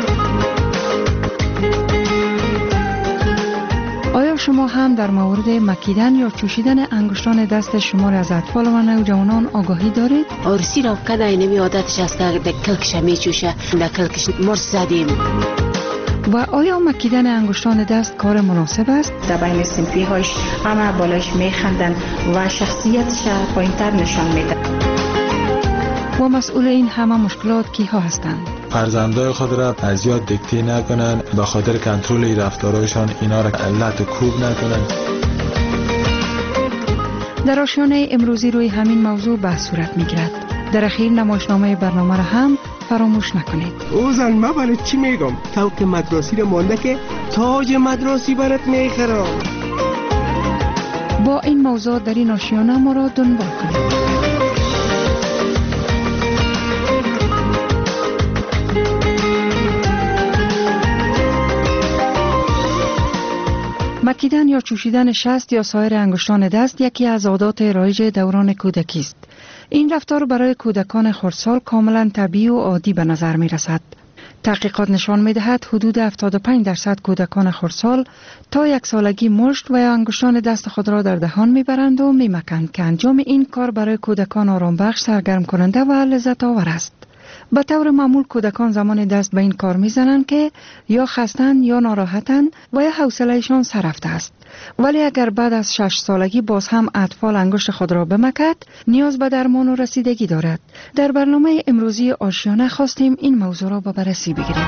آیا شما هم در مورد مکیدن یا چوشیدن انگشتان دست شما را از اطفال و نوجوانان آگاهی دارید؟ ارسی را کده اینمی عادتش است در کلکش می چوشه، در کلکش مرس زدیم. و آیا مکیدن انگشتان دست کار مناسب است؟ در بین سنفی هاش همه بالایش می خندن و شخصیتش پایین‌تر نشان میده. و مسئول این همه مشکلات کیها هستند؟ فرزندای خود را از یاد دیکته نکنن، به خاطر کنترل رفتارهایشان اینا را علت کوب نکنن. در آشیانه امروزی روی همین موضوع بحث صورت میگیرد. در اخیر نمایشنامه برنامه را هم فراموش نکنید. او زن ما برای چی میگم؟ توق مدرسی را مانده که تاج مدرسی برات میخرم. با این موضوع در این آشیانه ما را دنبال کنید. مکیدن یا چوشیدن شست یا سایر انگشتان دست یکی از عادات رایج دوران کودکی است. این رفتار برای کودکان خردسال کاملا طبیعی و عادی به نظر می رسد. تحقیقات نشان می دهد حدود 75% کودکان خردسال تا 1 سالگی مشت و یا انگشتان دست خود را در دهان می برند و می مکند که انجام این کار برای کودکان آرام بخش، سرگرم کننده و لذت آور است. به طور معمول کودکان زمان دست به این کار میزنند که یا خستند یا ناراحتند و یا حوصله‌شان سر رفته است. ولی اگر بعد از 6 سالگی باز هم اطفال انگشت خود را بمکد، نیاز به درمان و رسیدگی دارد. در برنامه امروزی آشیانه خواستیم این موضوع را به بررسی بگیریم.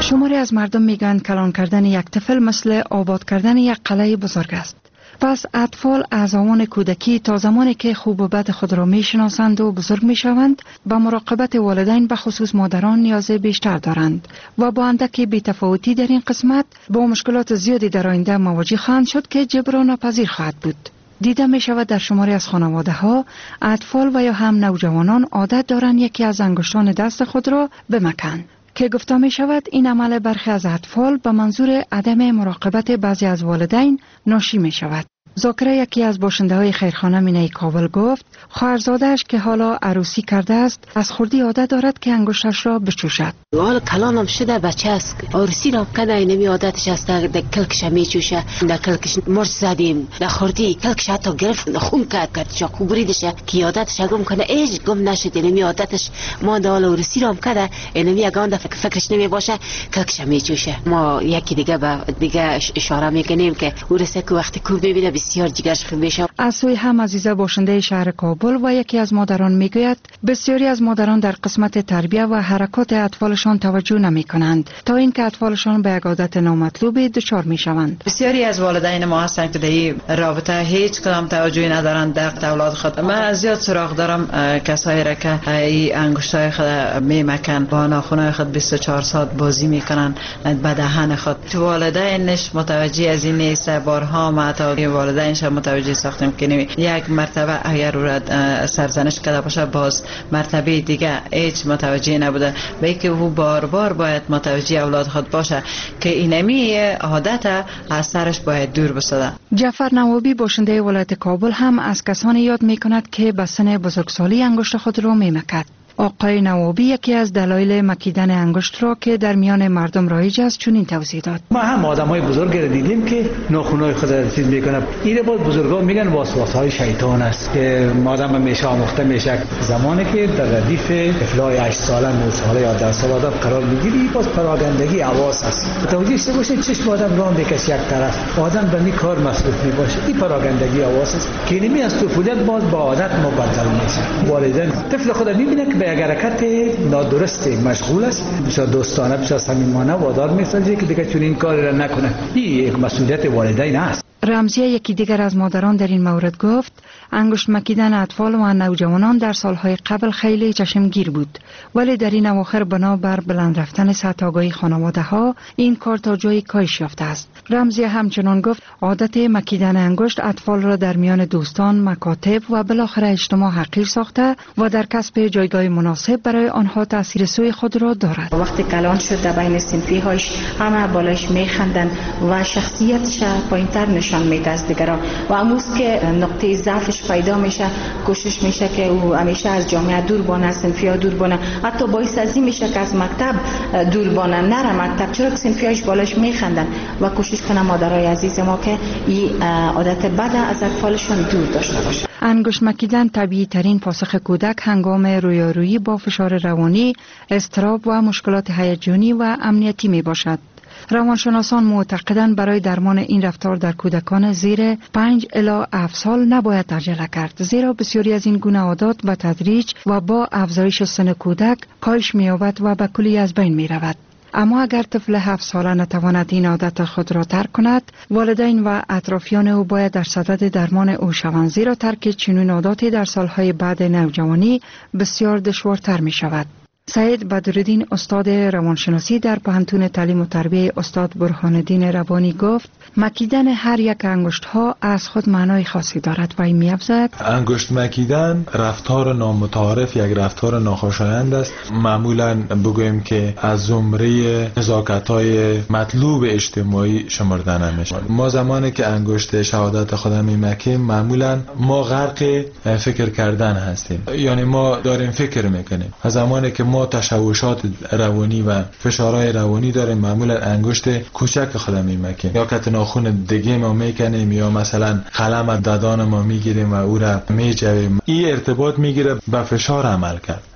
شماری از مردم میگن کلان کردن یک طفل مثل آباد کردن یک قلعه بزرگ است. پس اطفال از آوان کودکی تا زمانی که خوب و بد خود را میشناسند و بزرگ میشوند به مراقبت والدین به خصوص مادران نیاز بیشتر دارند و با اندک بی‌تفاوتی در این قسمت با مشکلات زیادی در آینده مواجه خواهند شد که جبران ناپذیر خواهد بود. دیده می شود در شماری از خانواده ها اطفال و یا هم نوجوانان عادت دارند یکی از انگشتان دست خود را بمکند که گفته می شود این عمل برخی از اطفال به منظور عدم مراقبت بعضی از والدین ناشی می شود. زاکره یکی از باشنده های خیرخانه مینه کابل گفت خواهرزاده‌اش که حالا عروسی کرده است از خردی عادت دارد که انگشتش را بچوشد. حالا کلانم شده بچه است عروسی را کنه اینمی عادتش است در کلکش میچوشه در کلکش مرچ زدیم در خردی کلکش حتی گرفت خون کرد چاقو بریدش که عادتش گم کنه ایج گم نشد اینمی عادتش ما در حال عروسی را کنه اینمی یگان فکرش نمی باشه کلکش میچوشه. ما یکی دیگه به دیگه اشاره میکنیم که عروسی که وقتی کو ببینه بسیار جگرش خوب میشه. از سوی هم عزیزه باشنده شهر کابل و یکی از مادران میگوید بسیاری از مادران در قسمت تربیت و حرکات اطفالشان توجه نمی کنند تا اینکه اطفالشان به یک عادت نامطلوب دچار می شوند. بسیاری از والدین ما هستند که در این رابطه هیچ کدام توجهی ندارند در اولاد خود. من زیاد سراغ دارم کسایی را که این انگشتای خود میمکن با ناخنای خود 24 ساعت بازی میکنن به دهن خود. والدینش متوجه از این نیست. بارها ما تا والدینش متوجه ساختیم که یک مرتبه اگر او را سرزنش کرده باشه باز مرتبه دیگه هیچ متوجه نبوده و اینکه او بار بار باید متوجه اولاد خود باشه که اینمی عادت از سرش باید دور بسازه. جعفر نوابی باشنده ولایت کابل هم از کسانی یاد می کند که به سن بزرگسالی انگشت خود را می مکد. آقای نوابی یکی از دلایل مکیدن انگشت را که در میان مردم رایج است چنین توضیح داد. ما هم آدمای بزرگ را دیدیم که ناخنای خود را چیز میکنه. این بود بزرگان میگن وسواسهای شیطان است که آدم همیشه آموخته میشه زمانی که در ردیف طفلای 8 ساله 9 ساله یا 10 ساله آدم قرار میگیری باز پراگندگی حواس است. توجه شده باشید چشم آدم راه بکشه یک طرف آدم به این کار مصروف میباشه. این پراگندگی حواس است که اینمی از طفولیت باز با عادت مبدل میشه. والدین طفل خود میبینه که اگر حرکت نادرست مشغول است بسیار دوستانه بسیار صمیمانه وادار می‌سازه که دیگه چون این کار را نکنه. این یک مسئولیت والدین است. رمزیه یکی دیگر از مادران در این مورد گفت انگشت مکیدن اطفال و نوجوانان در سالهای قبل خیلی چشمگیر بود ولی در این اواخر بنابر بلند رفتن سطح آگاهی خانواده ها این کار تا جایی کاهش یافته است. رمزیه همچنان گفت عادت مکیدن انگشت اطفال را در میان دوستان، مکاتب و بالاخره اجتماع حقیر ساخته و در کسب جایگاه مناسب برای آنها تاثیر سوی خود را دارد. وقتی کلان شد در بین صنفی هاش همه بالاش میخندن و شخصیتش پایینتر نشان میده از دیگران و امروز که نقطه ضعفش پیدا میشه کوشش میشه که او همیشه از جامعه دور بانه، از صنفی‌ها دور بانه، حتی باعث از این میشه که از مکتب دور بانه، نره مکتب چرا که صنفی‌هاش بالاش میخندن و کوشش کنه مادرای عزیز ما که این عادت بد از اطفالشون دور داشته باشه. انگشت مکیدن طبیعی ترین پاسخ کودک هنگام رویارویی با فشار روانی، اضطراب و مشکلات هیجانی و امنیتی می باشد. روانشناسان معتقدند برای درمان این رفتار در کودکان زیر 5 الی 7 سال نباید عجله کرد زیرا بسیاری از این گونه عادات به تدریج و با افزایش سن کودک کاهش می‌یابد و به کلی از بین می‌رود. اما اگر طفل 7 ساله نتواند این عادت خود را ترک کند والدین و اطرافیان او باید در صدد درمان او شوند زیرا ترک چنین عاداتی در سالهای بعد نوجوانی بسیار دشوارتر می‌شود. سعید بدرالدین استاد روانشناسی در پوهنتون تعلیم و تربیه استاد برهان الدین روانی گفت مکیدن هر یک انگشت ها از خود معنای خاصی دارد و این می‌افزاید انگشت مکیدن رفتار نامتعارف یک رفتار ناخوشایند است. معمولا بگوییم که از زمره نزاکت‌های مطلوب اجتماعی شمرده نمیشه. ما زمانی که انگشت شهادت خود میمکیم معمولا ما غرق فکر کردن هستیم، یعنی ما داریم فکر میکنیم. از زمانی که ما تشوشات روانی و فشارهای روانی داریم معمولا انگشت کوچک خود میمکیم یا که ناخن دیگه ما میکنیم یا مثلا قلم ددان ما میگیریم و او را میجویم. این ارتباط میگیره به فشار عمل کرد.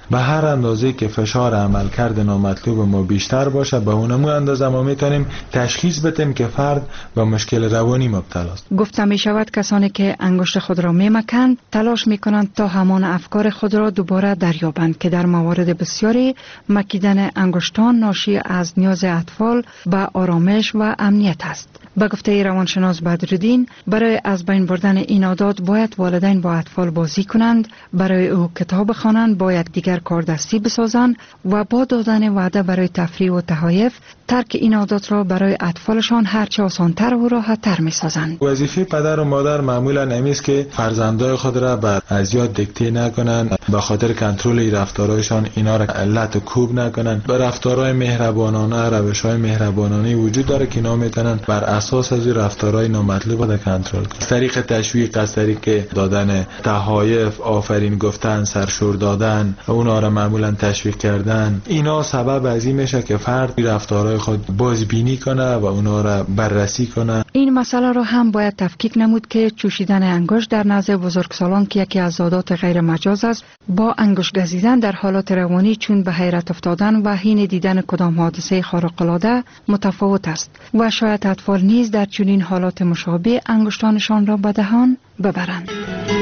به هر اندازه که فشار عملکرد نامطلوب ما بیشتر باشه به اونمو اندازه ما میتونیم تشخیص بدیم که فرد به مشکل روانی مبتلا است. گفته می شود کسانی که انگشت خود را میمکند تلاش میکنند تا همان افکار خود را دوباره دریابند که در موارد بسیاری مکیدن انگشتان ناشی از نیاز اطفال به آرامش و امنیت است. به گفته روانشناس بدرالدین، برای از بین بردن این عادات باید والدین با اطفال بازی کنند، برای او کتاب خوانند، باید دیگر کاردستی بسازند و با دادن وعده برای تفریح و تحایف ترک این عادات را برای اطفالشان هرچه آسانتر و راحت‌تر می‌سازند. وظیفه پدر و مادر معمولاً امیست که فرزندای خود را به ازیاد دیکته نکنند، به خاطر کنترل رفتارهایشان اینا را علت و کوب نکنند. به رفتارهای مهربانانه، روش‌های مهربانانه وجود داره که اینا میتونن بر اساس از رفتارهای نامطلوب را کنترل کنند. از طریق تشویق، از طریق دادن تحایف، آفرین گفتن، سرشور دادن، اونا را معمولاً تشویق کردن، اینا سبب از این میشه که فرد رفتارهای خود بازبینی کنه و اونا را بررسی کنه. این مسئله را هم باید تفکیک نمود که چوشیدن انگشت در نزد بزرگسالان که یکی از عادات غیر مجاز است، با انگشت گزیدن در حالات روانی چون به حیرت افتادن و حین دیدن کدام حادثه خارق العاده متفاوت است و شاید اطفال نیز در چنین حالات مشابه انگشتانشان را به دهان ببرند.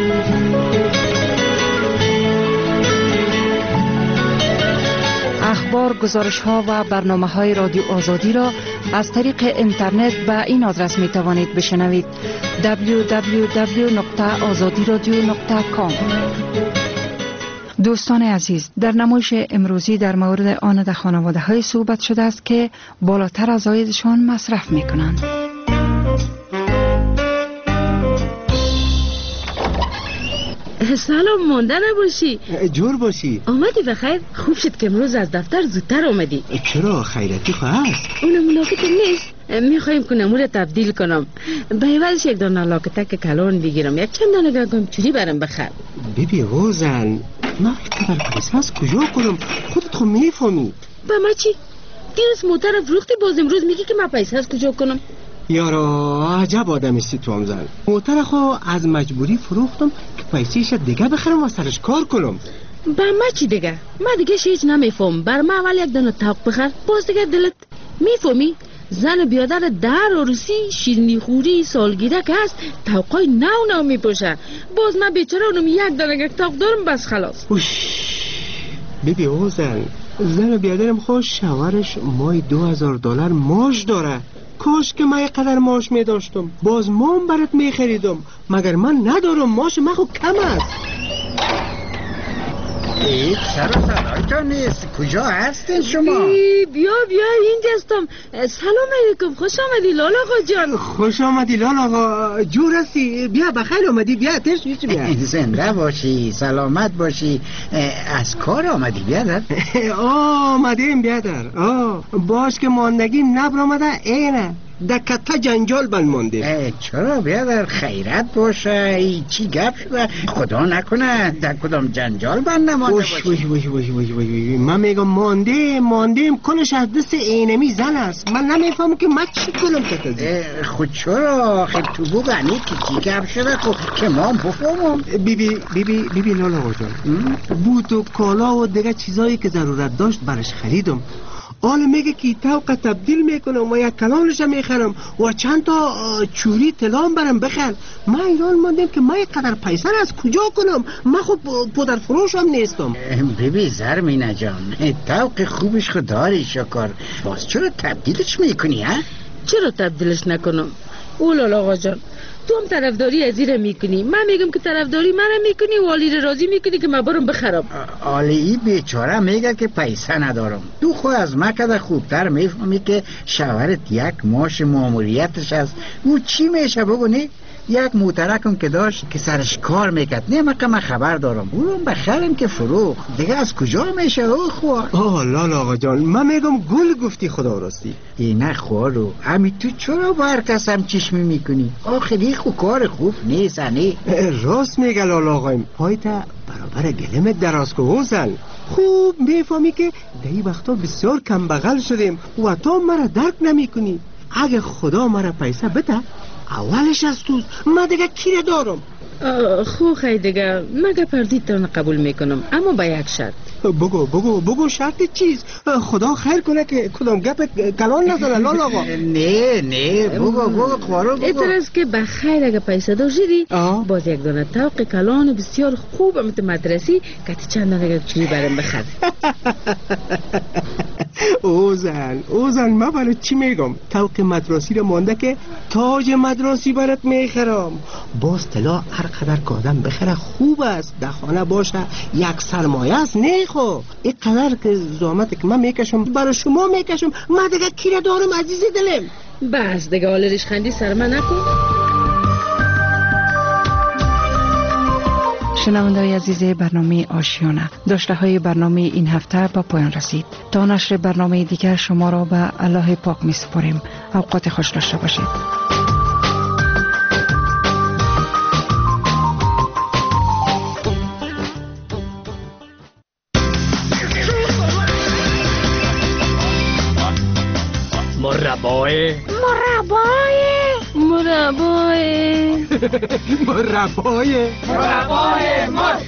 اخبار، گزارش‌ها و برنامه‌های رادیو آزادی را از طریق اینترنت به این آدرس می توانید بشنوید: www.azadiradio.com. دوستان عزیز، در نمایش امروزی در مورد آن خانواده‌های صحبت شده است که بالاتر از عایدشان مصرف می‌کنند. سلام، مانده نباشی. جور باشی. آمدی بخیر؟ خوب شد که امروز از دفتر زودتر آمدی. چرا؟ خیرتی خواه هست؟ اونم لاکت نیست. میخوایم که نمور تبدیل کنم. به عوضش یک دانه لاکتک کلان بگیرم، یک چند دانه گرگم چوری برم بخر. بیبی روزن، ما قدر پیسه از کجا کنم؟ خودت خود میفهمی. با ما چی؟ دیروز موتر فروختی، باز امروز میگی که من پیسه از کجا کنم؟ یارا عجب آدم استی تو هم زن. موتر خو از مجبوری فروختم که پیسهش دیگه بخرم و سرش کار کنم. با ما چی دیگه؟ ما دیگه هیچ نمیفهم. بر ما اول یک دانه تاق بخر، باز دیگه دلت میفهمی؟ زن بیادر در عروسی شیرینی خوری سالگیره که هست تاقای نو میپوشه. باز من بیچاره اونم یک دانه تاق دارم بس خلاص. بیبی او زن بیادرم خوش شوهرش مای $2000 ماش داره. کاش که من قدر ماش می داشتم، باز مام برات می خریدم، مگر من ندارم. ماش من خود کم است. چرا صدایتان نیست؟ کجا هستین شما؟ بیا اینجا هستم. سلام علیکم، خوش آمدی لال آقا جان. خوش آمدی لال آقا. جور هستی؟ بیا بخیر آمدی، بیا تش بیا. زنده باشی، سلامت باشی. از کار آمدی بیادر؟ آمدیم بیادر. باش که ماندگی نبر آمده اینه دکتا جنجال بند مانده. چرا بیادر؟ خیرت باشه. چی گپ شده؟ خدا نکنه در کدام جنجال بند نمانده باشی. من میگم ماندیم کلش از دست اینمی زن است. من نمیفهمم که من چی کنم که خود چرا؟ خیلی تو بگنی که چی گپ شده خود که ما بفهمم. بیبی لالا جان، بود و کالا و دیگه چیزایی که ضرورت داشت برش خریدم. حالا میگه که توقع تبدیل میکنم و یک کلانش میخرم و چند تا چوری تلام برم بخر. من ایران ماندم که من یک قدر پیسه از کجا کنم؟ من خود پدر فروش هم نیستم. بیبی زرمینه جان، توقع خوبش خود داری شکر، باز چرا تبدیلش میکنی ها؟ چرا تبدیلش نکنم؟ اولالا آقا جان، تو هم طرفداری از ایره میکنی، من میگم که طرفداری منم میکنی و آلی راضی میکنی که من برم بخرم. آلی بیچاره میگه که پیسه ندارم. تو خود از من کده خوبتر میفهمی که شوهرت یک ماش ماموریتش است. او چی میشه بگونی؟ یک موترکم که داشت که سرش کار میکرد، نه من خبر دارم برم بخرم که فروخ دیگه از کجا میشه او خواه. لالا آقا جان، من میگم گل گفتی خدا راستی. نه خوارو، امی تو چرا بر کسم چشمی میکنی؟ آخری خو کار خوب نیست. راست میگه لالا آقایم، پایتا برابر گلم دراز که زن. خوب میفهمی که دهی وقتا بسیار کم بغل شدیم و تو مرا درک نمیکنی. اگه خدا مرا پیسه بده اولش از توست، من دیگه کیره دارم. خو خیلی دیگه مگه پردیدتان قبول میکنم، اما با یک شرط. بگو شرط چیز؟ خدا خیر کنه که کدام گپ کلان نزنه لال آقا. نه بگو قارو بگو. اعتراض که بخیر اگه پیسه داشتی باز یک دانه توق کلان بسیار خوب امت مدرسی که چند دانه چوی برم بخد. اوزن ما برای چی میگم؟ توق مدرسی رو مانده که تاج مدرسی برات میخرم. باز طلا هر قدر که آدم بخره خوب است، در خانه باشه یک سرمایه است. نه خب این قدر که زحمت که من میکشم برای شما میکشم، من دیگه کیره دارم عزیز دلم. بس دیگه حال ریشخندی سر من نکن. شنونده‌های عزیز برنامه آشیانه، داشته های برنامه این هفته با پایان رسید. تا نشر برنامه دیگر شما را به الله پاک می سپاریم. اوقات خوش داشته باشید. مربای مرد.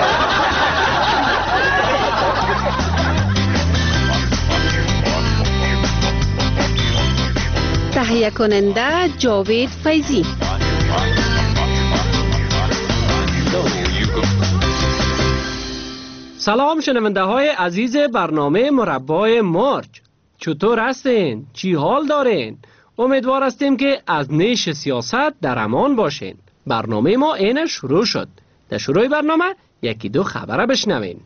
تهیه کننده جاوید فیضی. سلام شنونده های عزیز برنامه مربای مرج، چطور هستین؟ چی حال دارین؟ امیدوار هستیم که از نیش سیاست در امان باشین. برنامه ما اینه شروع شد. در شروع برنامه یکی دو خبره بشنوین.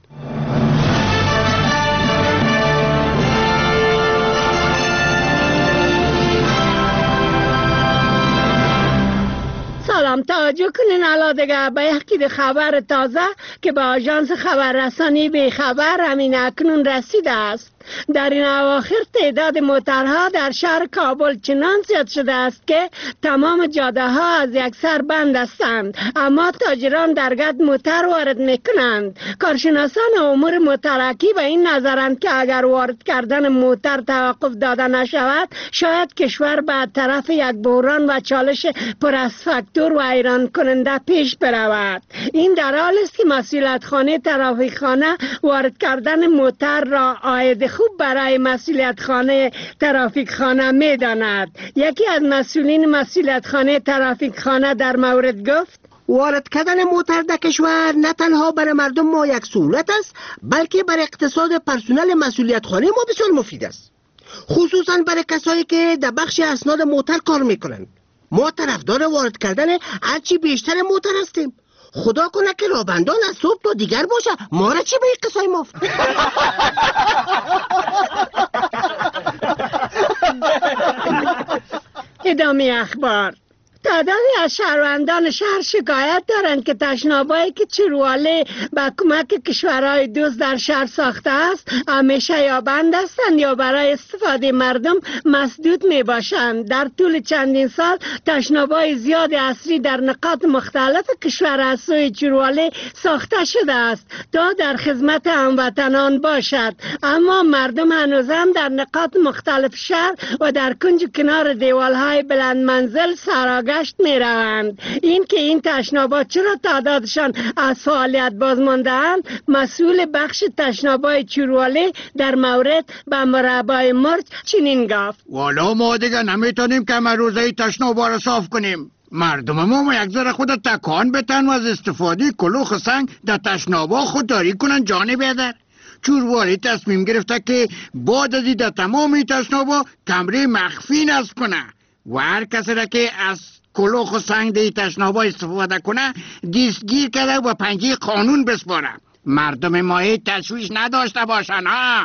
سلام، توجه کنین الان دیگه به یکی خبر تازه که به آژانس خبررسانی به خبر همین اکنون رسیده است. در این اواخر تعداد موترها در شهر کابل چنان زیاد شده است که تمام جاده ها از یک سر بند هستند، اما تاجران در گد موتر وارد میکنند. کارشناسان امور موترکی به این نظرند که اگر وارد کردن موتر توقف داده نشود، شاید کشور به طرف یک بحران و چالش پر از فاکتور و حیران کننده پیش برود. این در حال است که مسئولیت خانه ترافیک خانه وارد کردن موتر را عاید خوب برای مسئولیت خانه ترافیک خانه می داند. یکی از مسئولین مسئولیت خانه ترافیک خانه در مورد گفت: وارد کردن موتر در کشور نه تنها برای مردم ما یک سهولت است، بلکه برای اقتصاد پرسنل مسئولیت خانه ما بسیار مفید است، خصوصا برای کسایی که در بخش اسناد موتر کار میکنند. ما طرفدار وارد کردن هرچی بیشتر موتر هستیم. خدا کنه که رابندان از صبح تا دیگر باشه، ما را چی به این قصای مفت. ادامه اخبار. تعدادی از شهروندان شهر شکایت دارند که تشنابایی که چروالي با کمک کشورهای دوست در شهر ساخته است همیشه یا بند هستند یا برای استفاده مردم مسدود می باشند. در طول چندین سال تشنابای زیاد عصری در نقاط مختلف کشور از سوی چروالي ساخته شده است تا در خدمت هموطنان باشد، اما مردم هنوز هم در نقاط مختلف شهر و در کنج کنار دیوالهای بلند منزل سراگشت می روند. این که این تشنابا چرا تعدادشان از فعالیت باز مانده‌اند، مسئول بخش تشنابای چروالي در مورد به مربای مرج چنین گفت: والا ما دیگه نمیتونیم که روزه تشنابا را صاف کنیم. مردم ما یک ذره خود تکان بتن و از استفاده کلوخ سنگ در تشنابا خودداری کنن جانب در. چروالي تصمیم گرفته که بعد از در تمام تشنابا کمره مخفی نصب کنه و هر کسی را که از کلوخ و سنگ دی تشنابا استفاده کنه دستگیر کرده و پنجه قانون بسپاره. مردم ما تشویش نداشته باشن ها.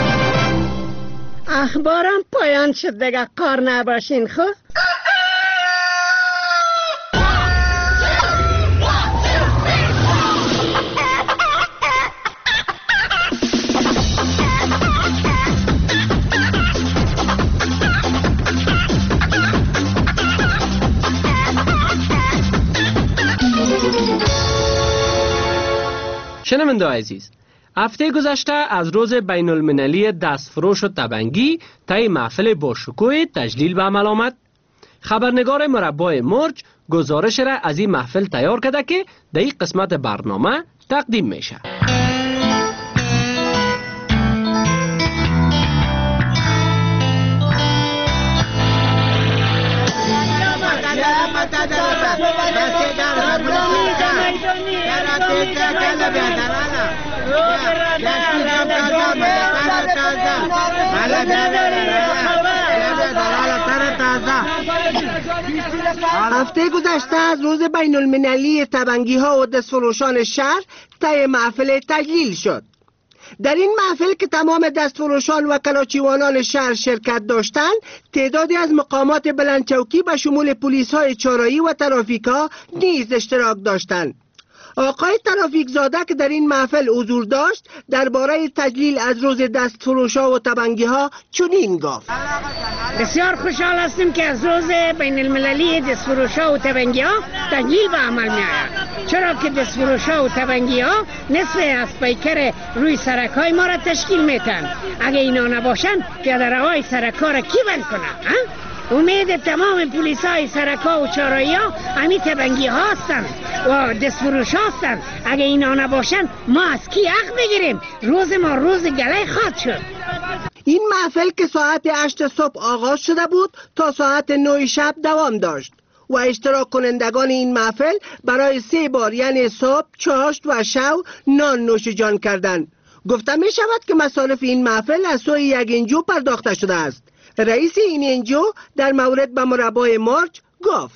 اخبارم پایان شد دیگه، کار نباشین خب. شنونده عزیز، هفته گذشته از روز بین المللی دستفروش و تبنگی طی محفل باشکوه تجلیل به عمل آمد. خبرنگار مربای مرج گزارش را از این محفل تیار کرده که در این قسمت برنامه تقدیم میشه. هفته گذشته از روز بین المللی تبنگی ها و دستفروشان شهر طی محفل تجلیل شد. در این محفل که تمام دستفروشان و کلاچیوانان شهر شرکت داشتند، تعدادی از مقامات بلندچوکی به شمول پلیس های چرایی و ترافیکا نیز اشتراک داشتند. آقای ترافیک زاده که در این محفل حضور داشت درباره تجلیل از روز دستفروشا و تبنگی ها چنین گفت: بسیار خوشحال هستیم که از روز بین المللی دستفروشا و تبنگی ها تجلیل به عمل می آید، چرا که دستفروشا و تبنگی ها نصف از پیکر روی سرک های ما را تشکیل میتن. اگه اینا نباشن پیاده روهای سرک ها را کی بند کنه؟ امید تمام پلیس های سرکا و چرایی ها همین تبنگی ها هستند و دستفروش هستند. اگه اینا نباشن ما از کی حق بگیریم؟ روز ما روز گله خواهد شد. این محفل که ساعت 8 صبح آغاز شده بود تا ساعت 9 شب دوام داشت و اشتراک کنندگان این محفل برای 3 بار یعنی صبح، چاشت و شو نان نوش جان کردند. گفته می شود که مصارف این محفل از سوی یک انجو پرداخته شده است. رئیس این انجو در مورد به مربای مرج گفت: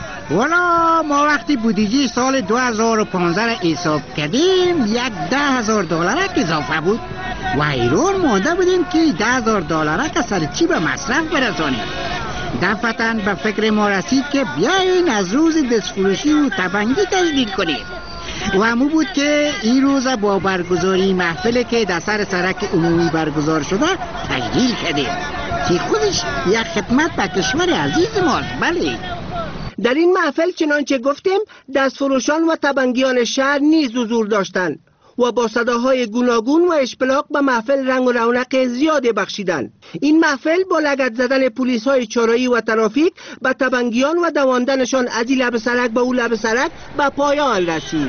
والا ما وقتی بودجه سال 2015 را حساب کردیم $10,000 اضافه بود و ایران مانده بودیم که $10,000 سر چی به مصرف برسانیم. دفعتاً به فکر ما رسید که بیایین از روز دستفروشی و تبنگی تجلیل کنیم و همون بود که این روز با برگزاری محفل که در سر سرک عمومی برگزار شده تجلیل کردیم که خودش یک خدمت به کشور عزیز ماست. بله، در این محفل چنانچه گفتیم دستفروشان و تبنگیان شهر نیز حضور داشتند و با صداهای گوناگون و اشپلاق به محفل رنگ و رونق زیاده بخشیدند. این محفل با لگد زدن پلیس های چرایی و ترافیک به تبنگیان و دواندنشان از این لب سرک به اون لب سرک به پایان رسید.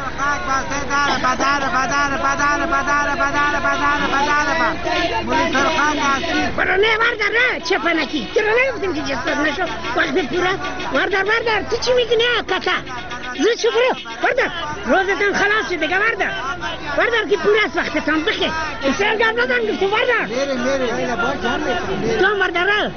برانه وردر نه چه پنکی درانه گفتیم که جستر نشو وقت پوره. وردر تو چی میدونی کتا زود شو برو وردر، روزتان خلاص شد دیگه. وردر که پوره است وقتتان بخی بسیار گرد ندن گفتو وردر تو هم وردر نه.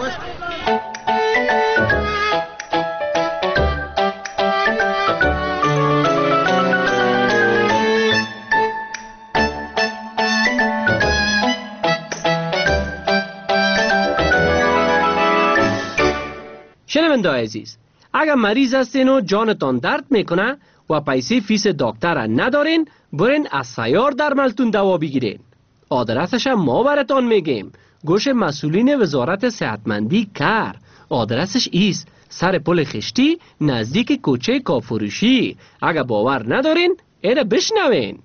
شنونده عزیز، اگر مریض هستین و جانتان درد میکنه و پیسه فیس دکتر ندارین، برین از سیار درملتون دوا بگیرین. آدرسش ما براتان میگیم. گوش مسئولین وزارت صحتمندی کار. آدرسش ایست سر پل خشتی نزدیک کوچه کافروشی. اگر باور ندارین ایره بشنوین.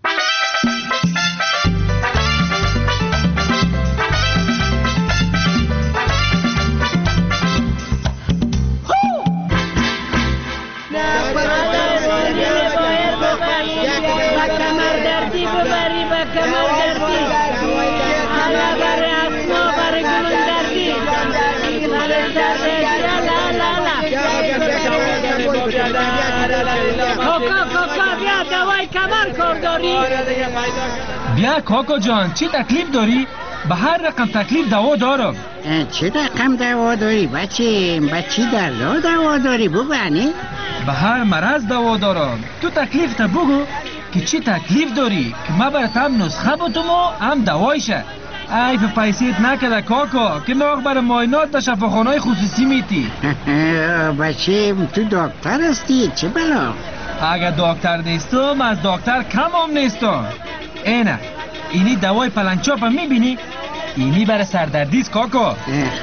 کاکا بیا دوای کمر کار داری؟ بیا کاکا جان، چی تکلیف داری؟ به هر رقم تکلیف دوا دارم. چه رقم دوا داری بچه؟ بچی در دوا داری بگو عنی؟ به هر مرض دوا دارم. تو تکلیف تا بگو که چی تکلیف داری که ما برات هم نسخه بتوم و هم دوایشه. ای به پیسیت نکده کاکا که ناغ برای ماینات در شفاخانه‌های خصوصی میتی. بچه تو دکتر هستی چه بلا؟ اگر دکتر نیستم از دکتر کم هم نیستم. اینه اینی دوای پلنگچاپ هم میبینی؟ اینی برای سردردیست کاکا.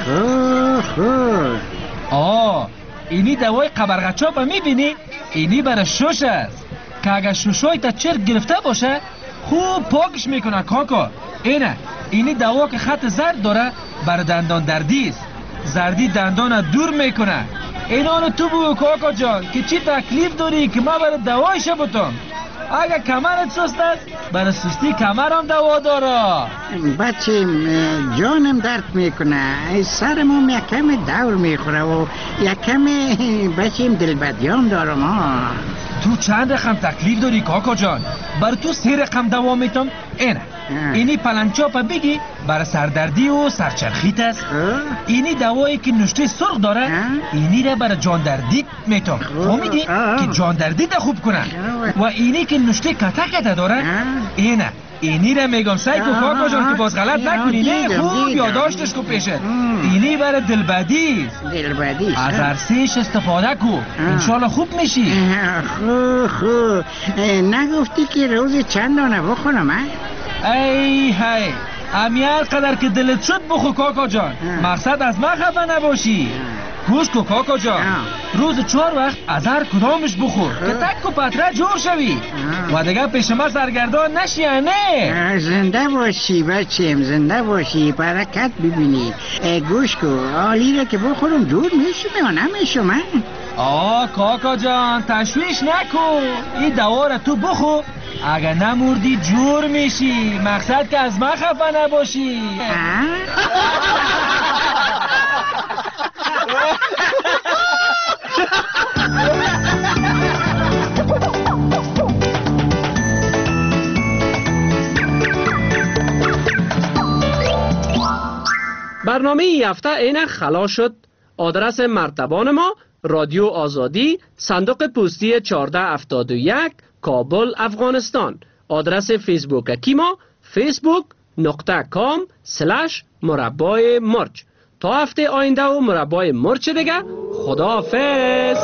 خوب اینی دوای قبرغچاپ هم میبینی؟ اینی برای شش است که اگر ششای تا چرک گرفته باشه خوب پاکش میکنه کاکا. اینی دوا که خط زرد داره برای دندان دردیست. زردی دندان دور میکنه. اینانو تو بگو کاکا جان که چی تکلیف داری که ما برای دوایش بتم. اگه کمرت سست است برای سستی کمرم دوا داره. بچه جانم درد میکنه، سرم یکم دور میخوره و یکم بچه دلبدیام دارم. تو چند رقم تکلیف داری کاکا جان؟ بر تو 3 رقم دوا میتم. اینی پلنچاپا بگی برای سردردی و سرچرخیت است. اینی دوایی که نشته سرخ داره اینی را برای جاندردیت میتم. فهمیدی که جاندردیت خوب کنه. و اینی که نشته کته داره اینی را میگم سعی کن کاکا جان که باز غلط نکنی. نه خوب یادداشتش کو پیشت. اینی برای دلبدی از عرصهش استفاده کو، انشالله خوب میشی. خوب نگفتی که روز چند دانه بخورم؟ ای امیال قدر که دلت شد بخو کاکا جان. مقصد از من خفه نباشی. گوش کو کاکا جان، روز 4 وقت از هر کدامش بخور که تک و پتره جور شوی و دیگه پیش ما سرگردان نشی. نه زنده باشی بچیم، زنده باشی، برکت ببینی. گوش کو آلی را که بخورم جور میشم یا نمیشم؟ کاکا جان تشویش نکن، این دوا را تو بخور، اگه نموردی جور میشی. مقصد که از من خفه نباشی. برنامه این هفته اینک خلاص شد. آدرس مرتبان ما رادیو آزادی، صندوق پستی 1471، کابل، افغانستان. آدرس فیسبوک کی ما facebook.com/مربای مرچ. تا هفته آینده و مربای مرچ دیگه. خداحافظ.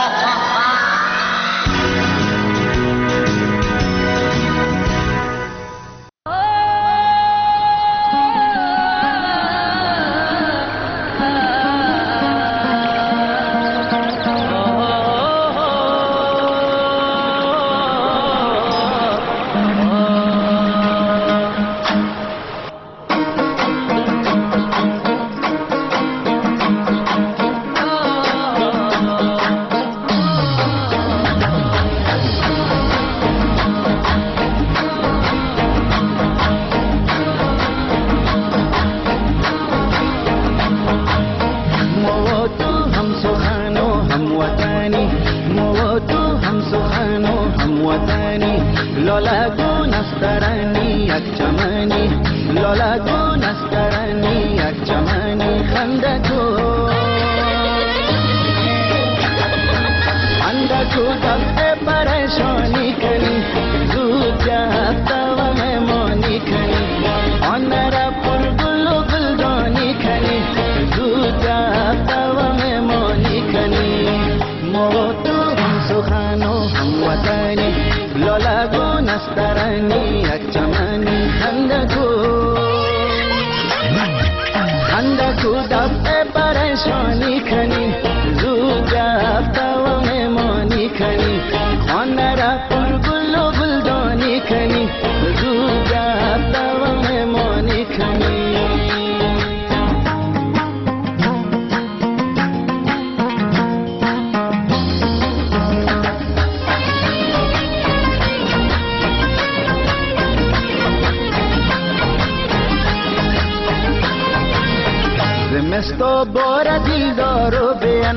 زمستو بار دیلدارو بیان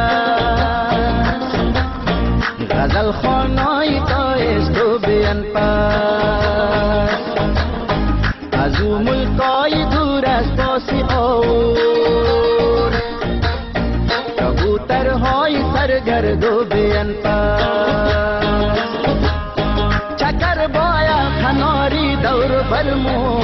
پاس، غزل خانای تایستو بیان پاس، از او ملکای دور از پاسی اور، کبوترهای سرگردو بیان پاس، چکر بایا کناری دور برمو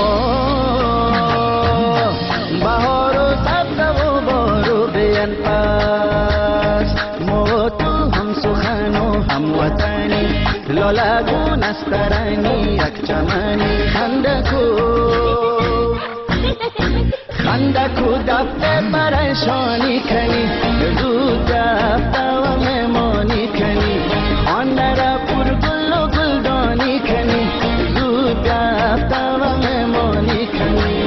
بهارو سبز و بارو بیان پاس، مو تو هم سخن و هم وطنی، لالاگو نسترانی یک چمنی، خندکو دفته پریشانی کنی، زود دفته و مهمانی کنی، آن را پر گل و گلدانی کنی، زود دفته و مهمانی کنی.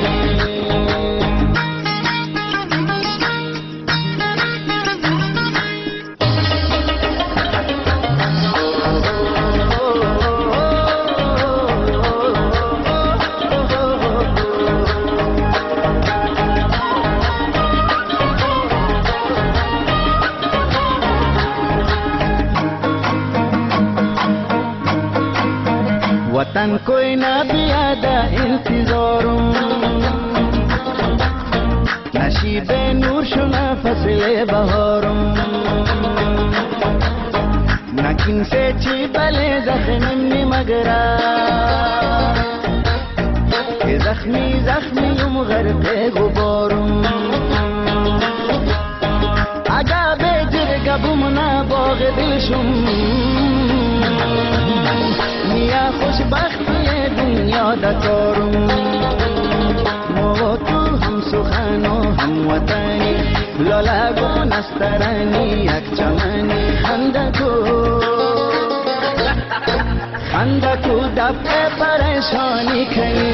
वतन कोई ना बियादा इंतजारों नशीब नूर शुना फसले बहारों नकिन से ची बले जख्मी मगरा के जख्मी जख्मी गरक़े गुबारों आगा बेजर कबुमना बाग दिलशुम मिया खुशबख्ती दुनिया दकारों मोतू हम सुखानो हम वतनी लोलागो नस्तरानी एक चमनी खंदकू दबे परेशानी खई